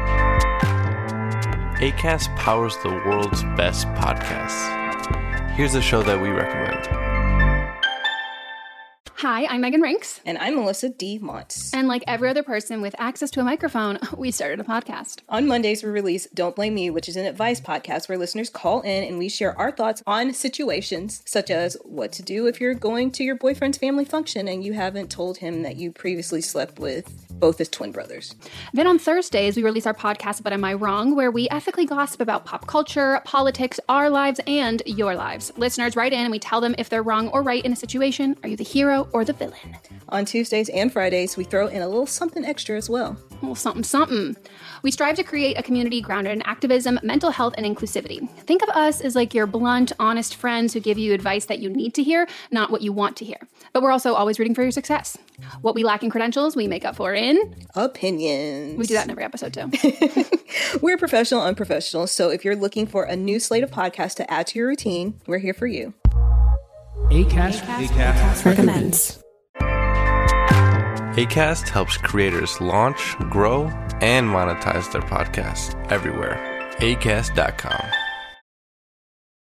Acast powers the world's best podcasts. Here's a show that we recommend. Hi, I'm Megan Rinks. And I'm Melissa D. Montz. And like every other person with access to a microphone, we started a podcast. On Mondays, we release Don't Blame Me, which is an advice podcast where listeners call in and we share our thoughts on situations such as what to do if you're going to your boyfriend's family function and you haven't told him that you previously slept with both his twin brothers. Then on Thursdays, we release our podcast, But Am I Wrong?, where we ethically gossip about pop culture, politics, our lives, and your lives. Listeners write in and we tell them if they're wrong or right in a situation. Are you the hero or the villain? On Tuesdays and Fridays, we throw in a little something extra as well. A little something, something. We strive to create a community grounded in activism, mental health, and inclusivity. Think of us as like your blunt, honest friends who give you advice that you need to hear, not what you want to hear. But we're also always rooting for your success. What we lack in credentials, we make up for in opinions. We do that in every episode, too. We're professional, unprofessional, so if you're looking for a new slate of podcasts to add to your routine, we're here for you. Acast, Acast, Acast recommends. Acast helps creators launch, grow, and monetize their podcasts everywhere. acast dot com.